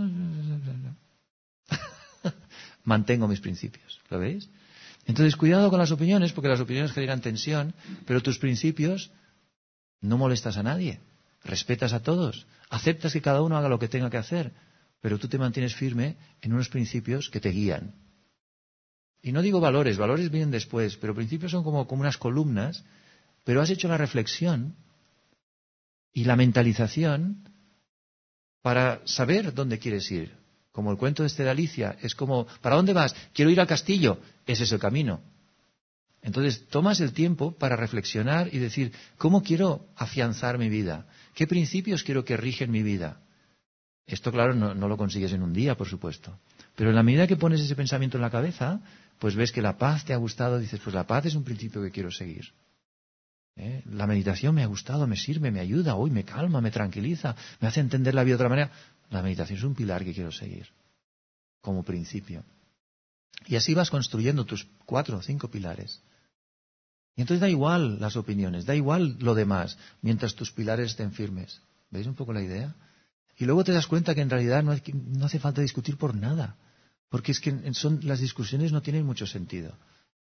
Mantengo mis principios, ¿lo veis? Entonces, cuidado con las opiniones, porque las opiniones generan tensión, pero tus principios no molestas a nadie, respetas a todos, aceptas que cada uno haga lo que tenga que hacer, pero tú te mantienes firme en unos principios que te guían. Y no digo valores, valores vienen después, pero principios son como unas columnas, pero has hecho la reflexión y la mentalización para saber dónde quieres ir. Como el cuento de Alicia, es como, ¿para dónde vas? Quiero ir al castillo, ese es el camino. Entonces tomas el tiempo para reflexionar y decir, ¿cómo quiero afianzar mi vida? ¿Qué principios quiero que rigen mi vida? Esto, claro, no lo consigues en un día, por supuesto. Pero en la medida que pones ese pensamiento en la cabeza, pues ves que la paz te ha gustado, dices, pues la paz es un principio que quiero seguir. La meditación me ha gustado, me sirve, me ayuda, hoy me calma, me tranquiliza, me hace entender la vida de otra manera. La meditación es un pilar que quiero seguir, como principio. Y así vas construyendo tus 4 o 5 pilares. Y entonces da igual las opiniones, da igual lo demás, mientras tus pilares estén firmes. ¿Veis un poco la idea? Y luego te das cuenta que en realidad no hace falta discutir por nada. Porque es que las discusiones no tienen mucho sentido.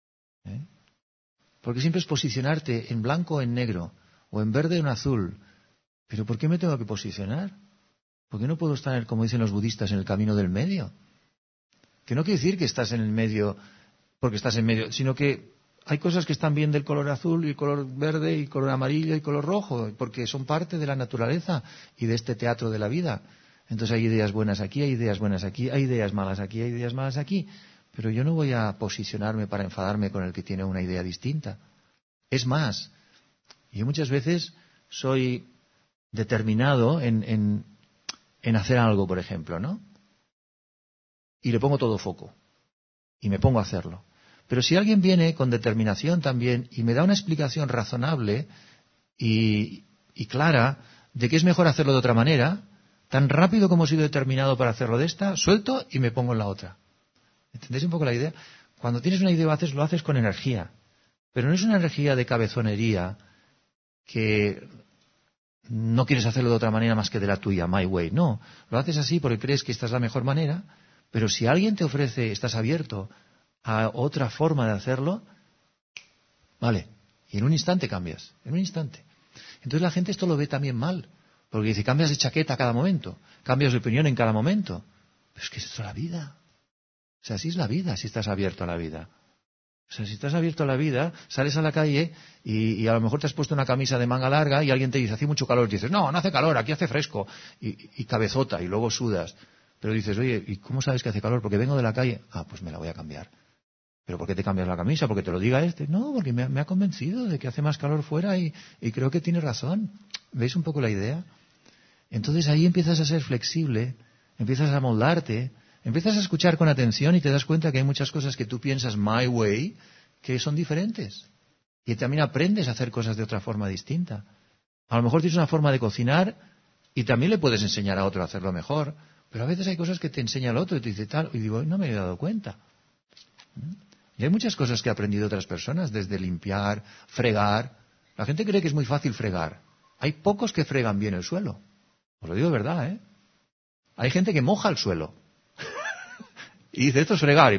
Porque siempre es posicionarte en blanco o en negro, o en verde o en azul. ¿Pero por qué me tengo que posicionar? ¿Por qué no puedo estar, como dicen los budistas, en el camino del medio? Que no quiere decir que estás en el medio porque estás en medio, sino que hay cosas que están bien del color azul y color verde y color amarillo y color rojo, porque son parte de la naturaleza y de este teatro de la vida. Entonces hay ideas buenas aquí, hay ideas buenas aquí, hay ideas malas aquí, hay ideas malas aquí. Pero yo no voy a posicionarme para enfadarme con el que tiene una idea distinta. Es más, yo muchas veces soy determinado en hacer algo, por ejemplo, ¿no? Y le pongo todo foco. Y me pongo a hacerlo. Pero si alguien viene con determinación también y me da una explicación razonable y clara de que es mejor hacerlo de otra manera, tan rápido como he sido determinado para hacerlo de esta, suelto y me pongo en la otra. ¿Entendéis un poco la idea? Cuando tienes una idea lo haces con energía. Pero no es una energía de cabezonería que no quieres hacerlo de otra manera más que de la tuya, my way. No, lo haces así porque crees que esta es la mejor manera, pero si alguien te ofrece, estás abierto a otra forma de hacerlo, vale, y en un instante cambias, en un instante. Entonces la gente esto lo ve también mal, porque dice, cambias de chaqueta a cada momento, cambias de opinión en cada momento. Pero es que esto es la vida. O sea, así es la vida, si estás abierto a la vida. O sea, si estás abierto a la vida, sales a la calle y a lo mejor te has puesto una camisa de manga larga y alguien te dice, hace mucho calor, y dices, no hace calor, aquí hace fresco, y cabezota, y luego sudas. Pero dices, oye, ¿y cómo sabes que hace calor? Porque vengo de la calle. Ah, pues me la voy a cambiar. ¿Pero por qué te cambias la camisa? ¿Porque te lo diga este? No, porque me ha convencido de que hace más calor fuera y creo que tiene razón. ¿Veis un poco la idea? Entonces ahí empiezas a ser flexible, empiezas a moldarte, empiezas a escuchar con atención y te das cuenta que hay muchas cosas que tú piensas my way que son diferentes. Y también aprendes a hacer cosas de otra forma distinta. A lo mejor tienes una forma de cocinar y también le puedes enseñar a otro a hacerlo mejor. Pero a veces hay cosas que te enseña el otro y te dice tal, y digo, no me he dado cuenta. Y hay muchas cosas que he aprendido de otras personas, desde limpiar, fregar. La gente cree que es muy fácil fregar. Hay pocos que fregan bien el suelo. Os lo digo de verdad, ¿eh? Hay gente que moja el suelo. Y dice, esto es fregar.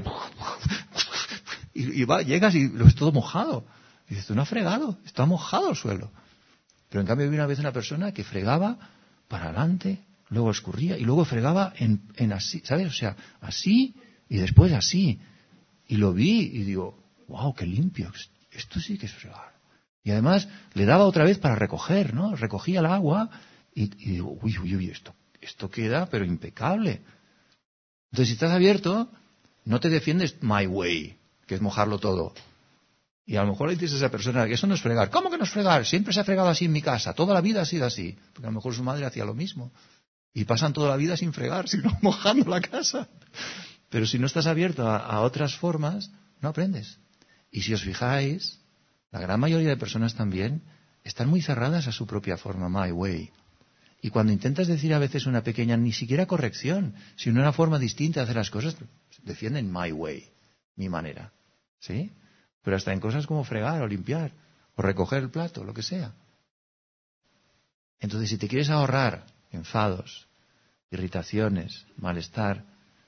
Llegas y lo ves todo mojado. Y dices, tú no has fregado, está mojado el suelo. Pero en cambio vi una vez una persona que fregaba para adelante, luego escurría y luego fregaba en así, ¿sabes? O sea, así y después así. Y lo vi y digo, wow, qué limpio. Esto sí que es fregar. Y además le daba otra vez para recoger, ¿no? Recogía el agua y digo, uy, esto queda pero impecable. Entonces, si estás abierto, no te defiendes my way, que es mojarlo todo. Y a lo mejor le dices a esa persona que eso no es fregar. ¿Cómo que no es fregar? Siempre se ha fregado así en mi casa. Toda la vida ha sido así. Porque a lo mejor su madre hacía lo mismo. Y pasan toda la vida sin fregar, sino mojando la casa. Pero si no estás abierto a otras formas, no aprendes. Y si os fijáis, la gran mayoría de personas también están muy cerradas a su propia forma, my way. Y cuando intentas decir a veces una pequeña, ni siquiera corrección, sino una forma distinta de hacer las cosas, defienden my way, mi manera. ¿Sí? Pero hasta en cosas como fregar o limpiar o recoger el plato, lo que sea. Entonces, si te quieres ahorrar enfados, irritaciones, malestar,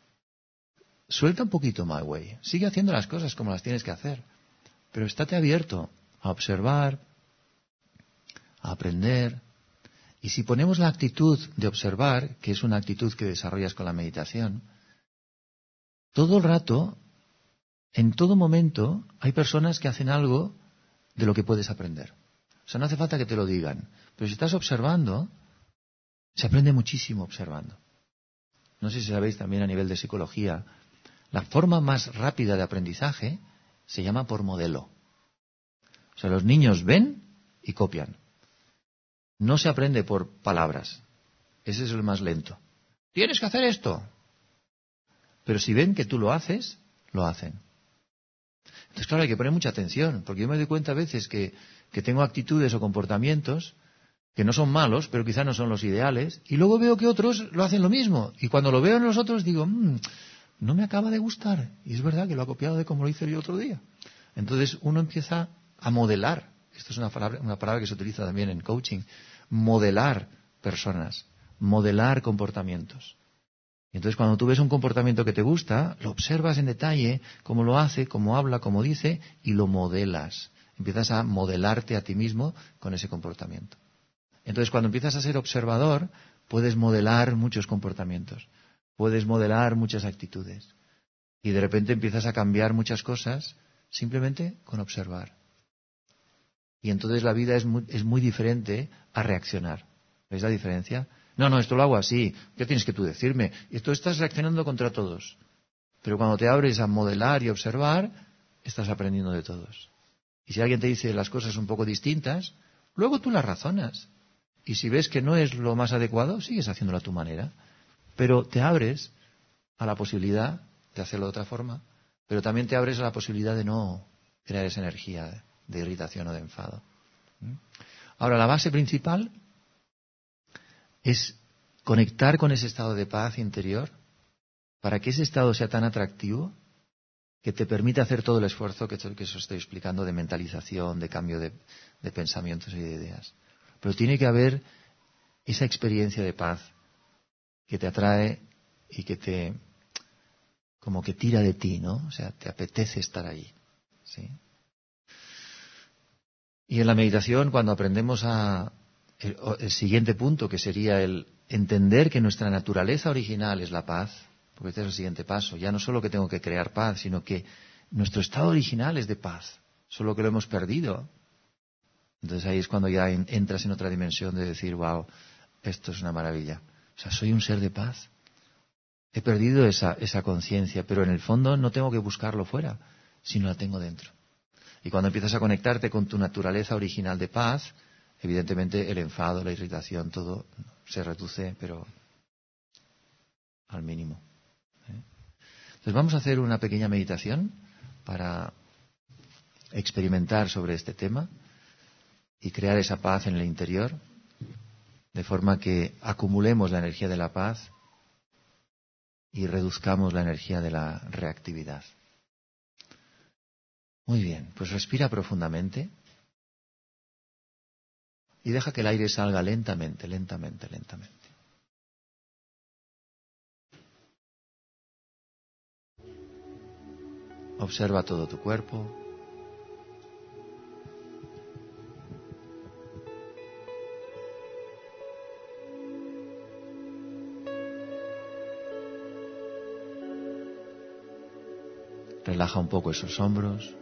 suelta un poquito my way. Sigue haciendo las cosas como las tienes que hacer. Pero estate abierto a observar, a aprender. Y si ponemos la actitud de observar, que es una actitud que desarrollas con la meditación, todo el rato, en todo momento, hay personas que hacen algo de lo que puedes aprender. O sea, no hace falta que te lo digan. Pero si estás observando, se aprende muchísimo observando. No sé si sabéis también a nivel de psicología, la forma más rápida de aprendizaje se llama por modelo. O sea, los niños ven y copian. No se aprende por palabras. Ese es el más lento. Tienes que hacer esto. Pero si ven que tú lo haces, lo hacen. Entonces, claro, hay que poner mucha atención, porque yo me doy cuenta a veces que tengo actitudes o comportamientos que no son malos, pero quizá no son los ideales, y luego veo que otros lo hacen lo mismo. Y cuando lo veo en los otros digo, no me acaba de gustar. Y es verdad que lo ha copiado de como lo hice yo otro día. Entonces uno empieza a modelar. Esto es una palabra que se utiliza también en coaching. Modelar personas, modelar comportamientos. Y entonces cuando tú ves un comportamiento que te gusta, lo observas en detalle, cómo lo hace, cómo habla, cómo dice, y lo modelas. Empiezas a modelarte a ti mismo con ese comportamiento. Entonces cuando empiezas a ser observador, puedes modelar muchos comportamientos, puedes modelar muchas actitudes. Y de repente empiezas a cambiar muchas cosas simplemente con observar. Y entonces la vida es muy diferente a reaccionar. ¿Veis la diferencia? No, esto lo hago así. ¿Qué tienes que tú decirme? Y tú estás reaccionando contra todos. Pero cuando te abres a modelar y observar, estás aprendiendo de todos. Y si alguien te dice las cosas un poco distintas, luego tú las razonas. Y si ves que no es lo más adecuado, sigues haciéndolo a tu manera. Pero te abres a la posibilidad de hacerlo de otra forma. Pero también te abres a la posibilidad de no crear esa energía de irritación o de enfado. Ahora, la base principal es conectar con ese estado de paz interior para que ese estado sea tan atractivo que te permita hacer todo el esfuerzo que os estoy explicando de mentalización, de cambio de pensamientos y de ideas. Pero tiene que haber esa experiencia de paz que te atrae y que como que tira de ti, ¿no? O sea, te apetece estar ahí, ¿sí? Y en la meditación, cuando aprendemos el siguiente punto, que sería el entender que nuestra naturaleza original es la paz, porque este es el siguiente paso, ya no solo que tengo que crear paz, sino que nuestro estado original es de paz, solo que lo hemos perdido. Entonces ahí es cuando ya entras en otra dimensión de decir, wow, esto es una maravilla. O sea, soy un ser de paz. He perdido esa conciencia, pero en el fondo no tengo que buscarlo fuera, sino la tengo dentro. Y cuando empiezas a conectarte con tu naturaleza original de paz, evidentemente el enfado, la irritación, todo se reduce, pero al mínimo. Entonces vamos a hacer una pequeña meditación para experimentar sobre este tema y crear esa paz en el interior, de forma que acumulemos la energía de la paz y reduzcamos la energía de la reactividad. Muy bien, pues respira profundamente y deja que el aire salga lentamente, lentamente, lentamente. Observa todo tu cuerpo. Relaja un poco esos hombros.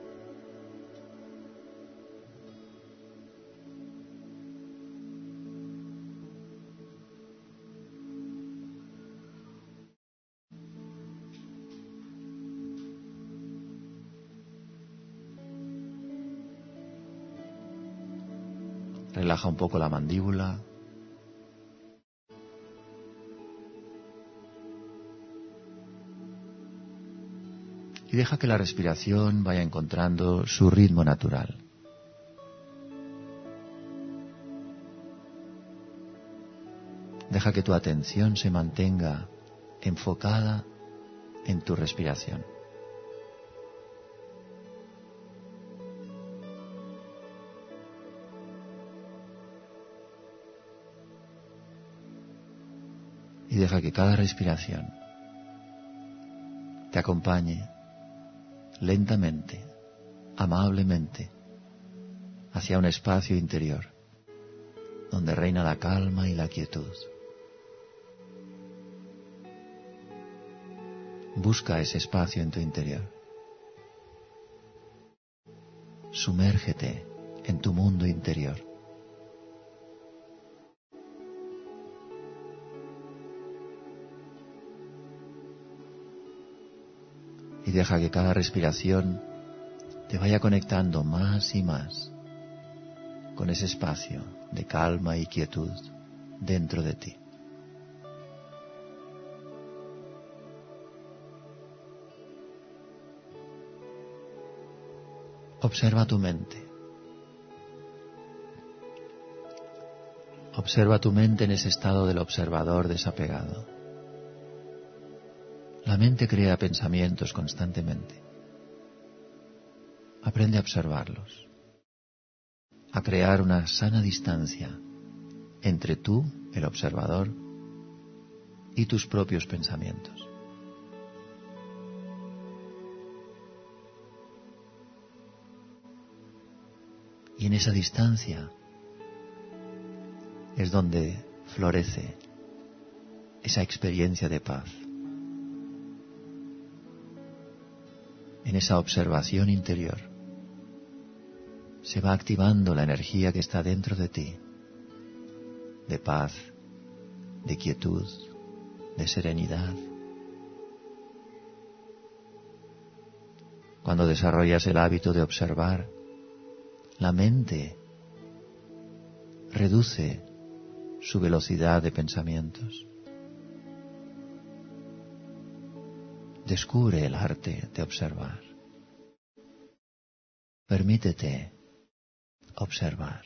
Relaja un poco la mandíbula. Y deja que la respiración vaya encontrando su ritmo natural. Deja que tu atención se mantenga enfocada en tu respiración. Y deja que cada respiración te acompañe lentamente, amablemente, hacia un espacio interior donde reina la calma y la quietud. Busca ese espacio en tu interior. Sumérgete en tu mundo interior. Y deja que cada respiración te vaya conectando más y más con ese espacio de calma y quietud dentro de ti. Observa tu mente. Observa tu mente en ese estado del observador desapegado. La mente crea pensamientos constantemente. Aprende a observarlos, a crear una sana distancia entre tú, el observador, y tus propios pensamientos. Y en esa distancia es donde florece esa experiencia de paz. En esa observación interior se va activando la energía que está dentro de ti, de paz, de quietud, de serenidad. Cuando desarrollas el hábito de observar, la mente reduce su velocidad de pensamientos. Descubre el arte de observar. Permítete observar.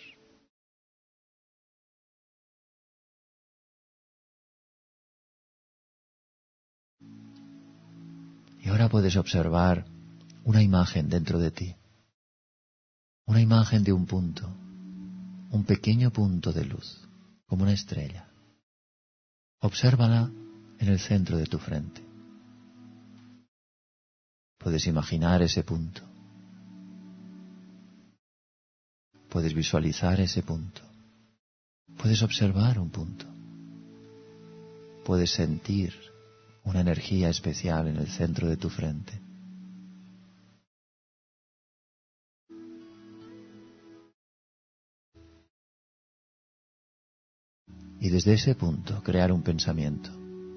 Y ahora puedes observar una imagen dentro de ti. Una imagen de un punto, un pequeño punto de luz, como una estrella. Obsérvala en el centro de tu frente. Puedes imaginar ese punto. Puedes visualizar ese punto. Puedes observar un punto. Puedes sentir una energía especial en el centro de tu frente. Y desde ese punto crear un pensamiento.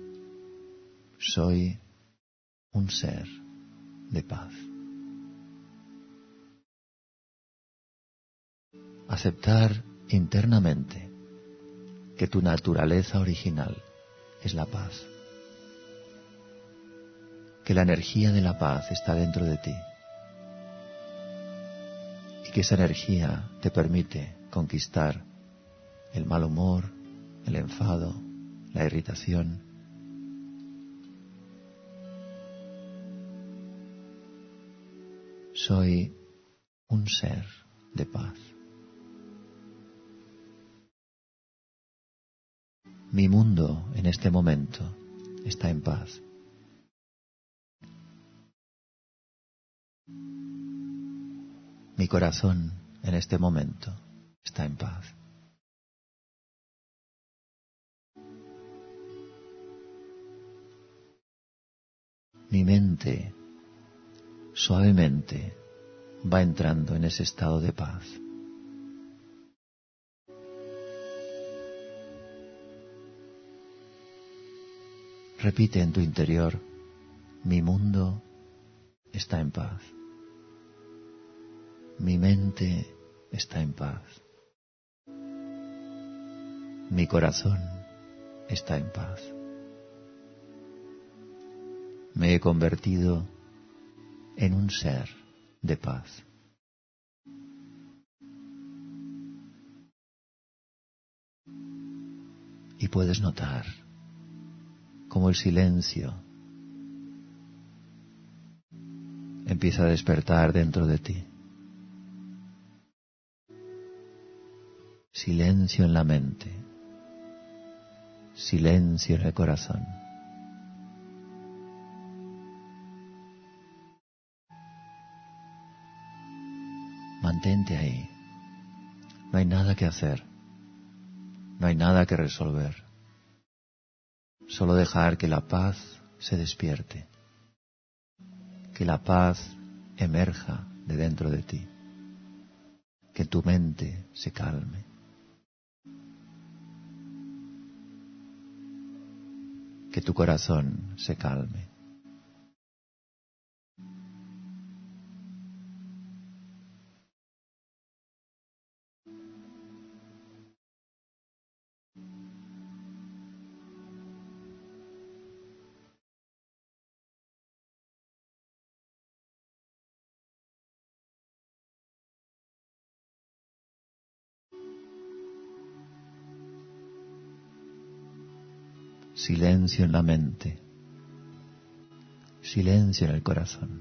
Soy un ser de paz. Aceptar internamente que tu naturaleza original es la paz. Que la energía de la paz está dentro de ti. Y que esa energía te permite conquistar el mal humor, el enfado, la irritación. Soy un ser de paz. Mi mundo en este momento está en paz. Mi corazón en este momento está en paz. Mi mente suavemente va entrando en ese estado de paz. Repite en tu interior, mi mundo está en paz. Mi mente está en paz. Mi corazón está en paz. Me he convertido en un ser de paz. Y puedes notar cómo el silencio empieza a despertar dentro de ti. Silencio en la mente, silencio en el corazón. Mantente ahí. No hay nada que hacer, no hay nada que resolver. Solo dejar que la paz se despierte, que la paz emerja de dentro de ti, que tu mente se calme. Que tu corazón se calme. Silencio en la mente, silencio en el corazón.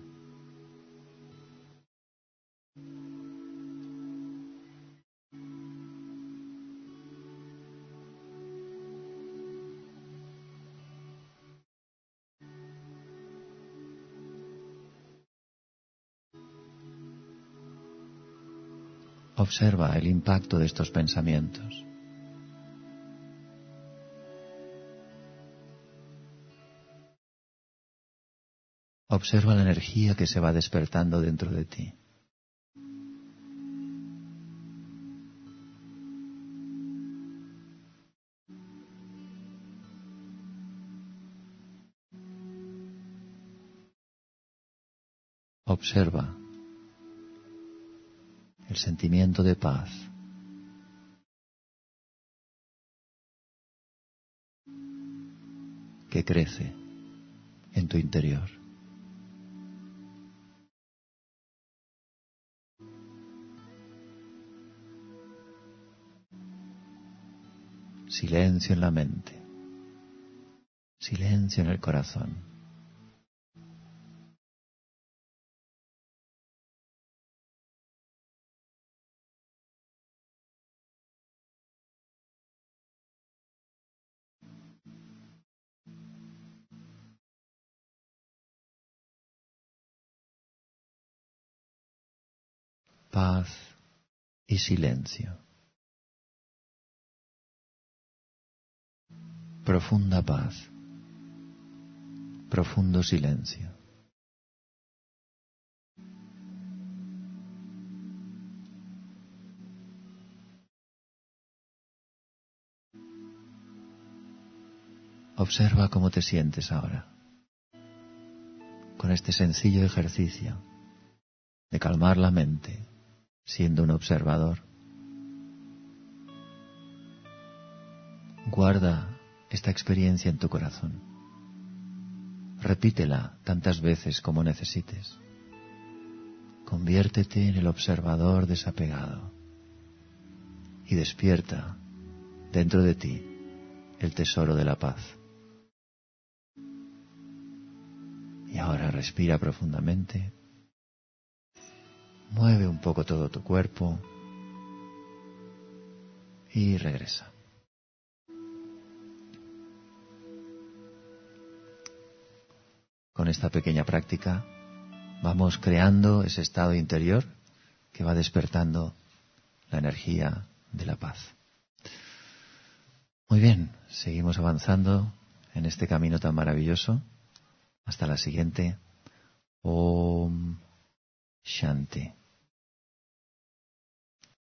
Observa el impacto de estos pensamientos. Observa la energía que se va despertando dentro de ti. Observa el sentimiento de paz que crece en tu interior. Silencio en la mente, silencio en el corazón. Paz y silencio. Profunda paz, profundo silencio. Observa cómo te sientes ahora, con este sencillo ejercicio de calmar la mente, siendo un observador. Guarda esta experiencia en tu corazón. Repítela tantas veces como necesites. Conviértete en el observador desapegado y despierta dentro de ti el tesoro de la paz. Y ahora respira profundamente Mueve un poco todo tu cuerpo y regresa. Con esta pequeña práctica vamos creando ese estado interior que va despertando la energía de la paz. Muy bien, seguimos avanzando en este camino tan maravilloso. Hasta la siguiente. Om Shanti.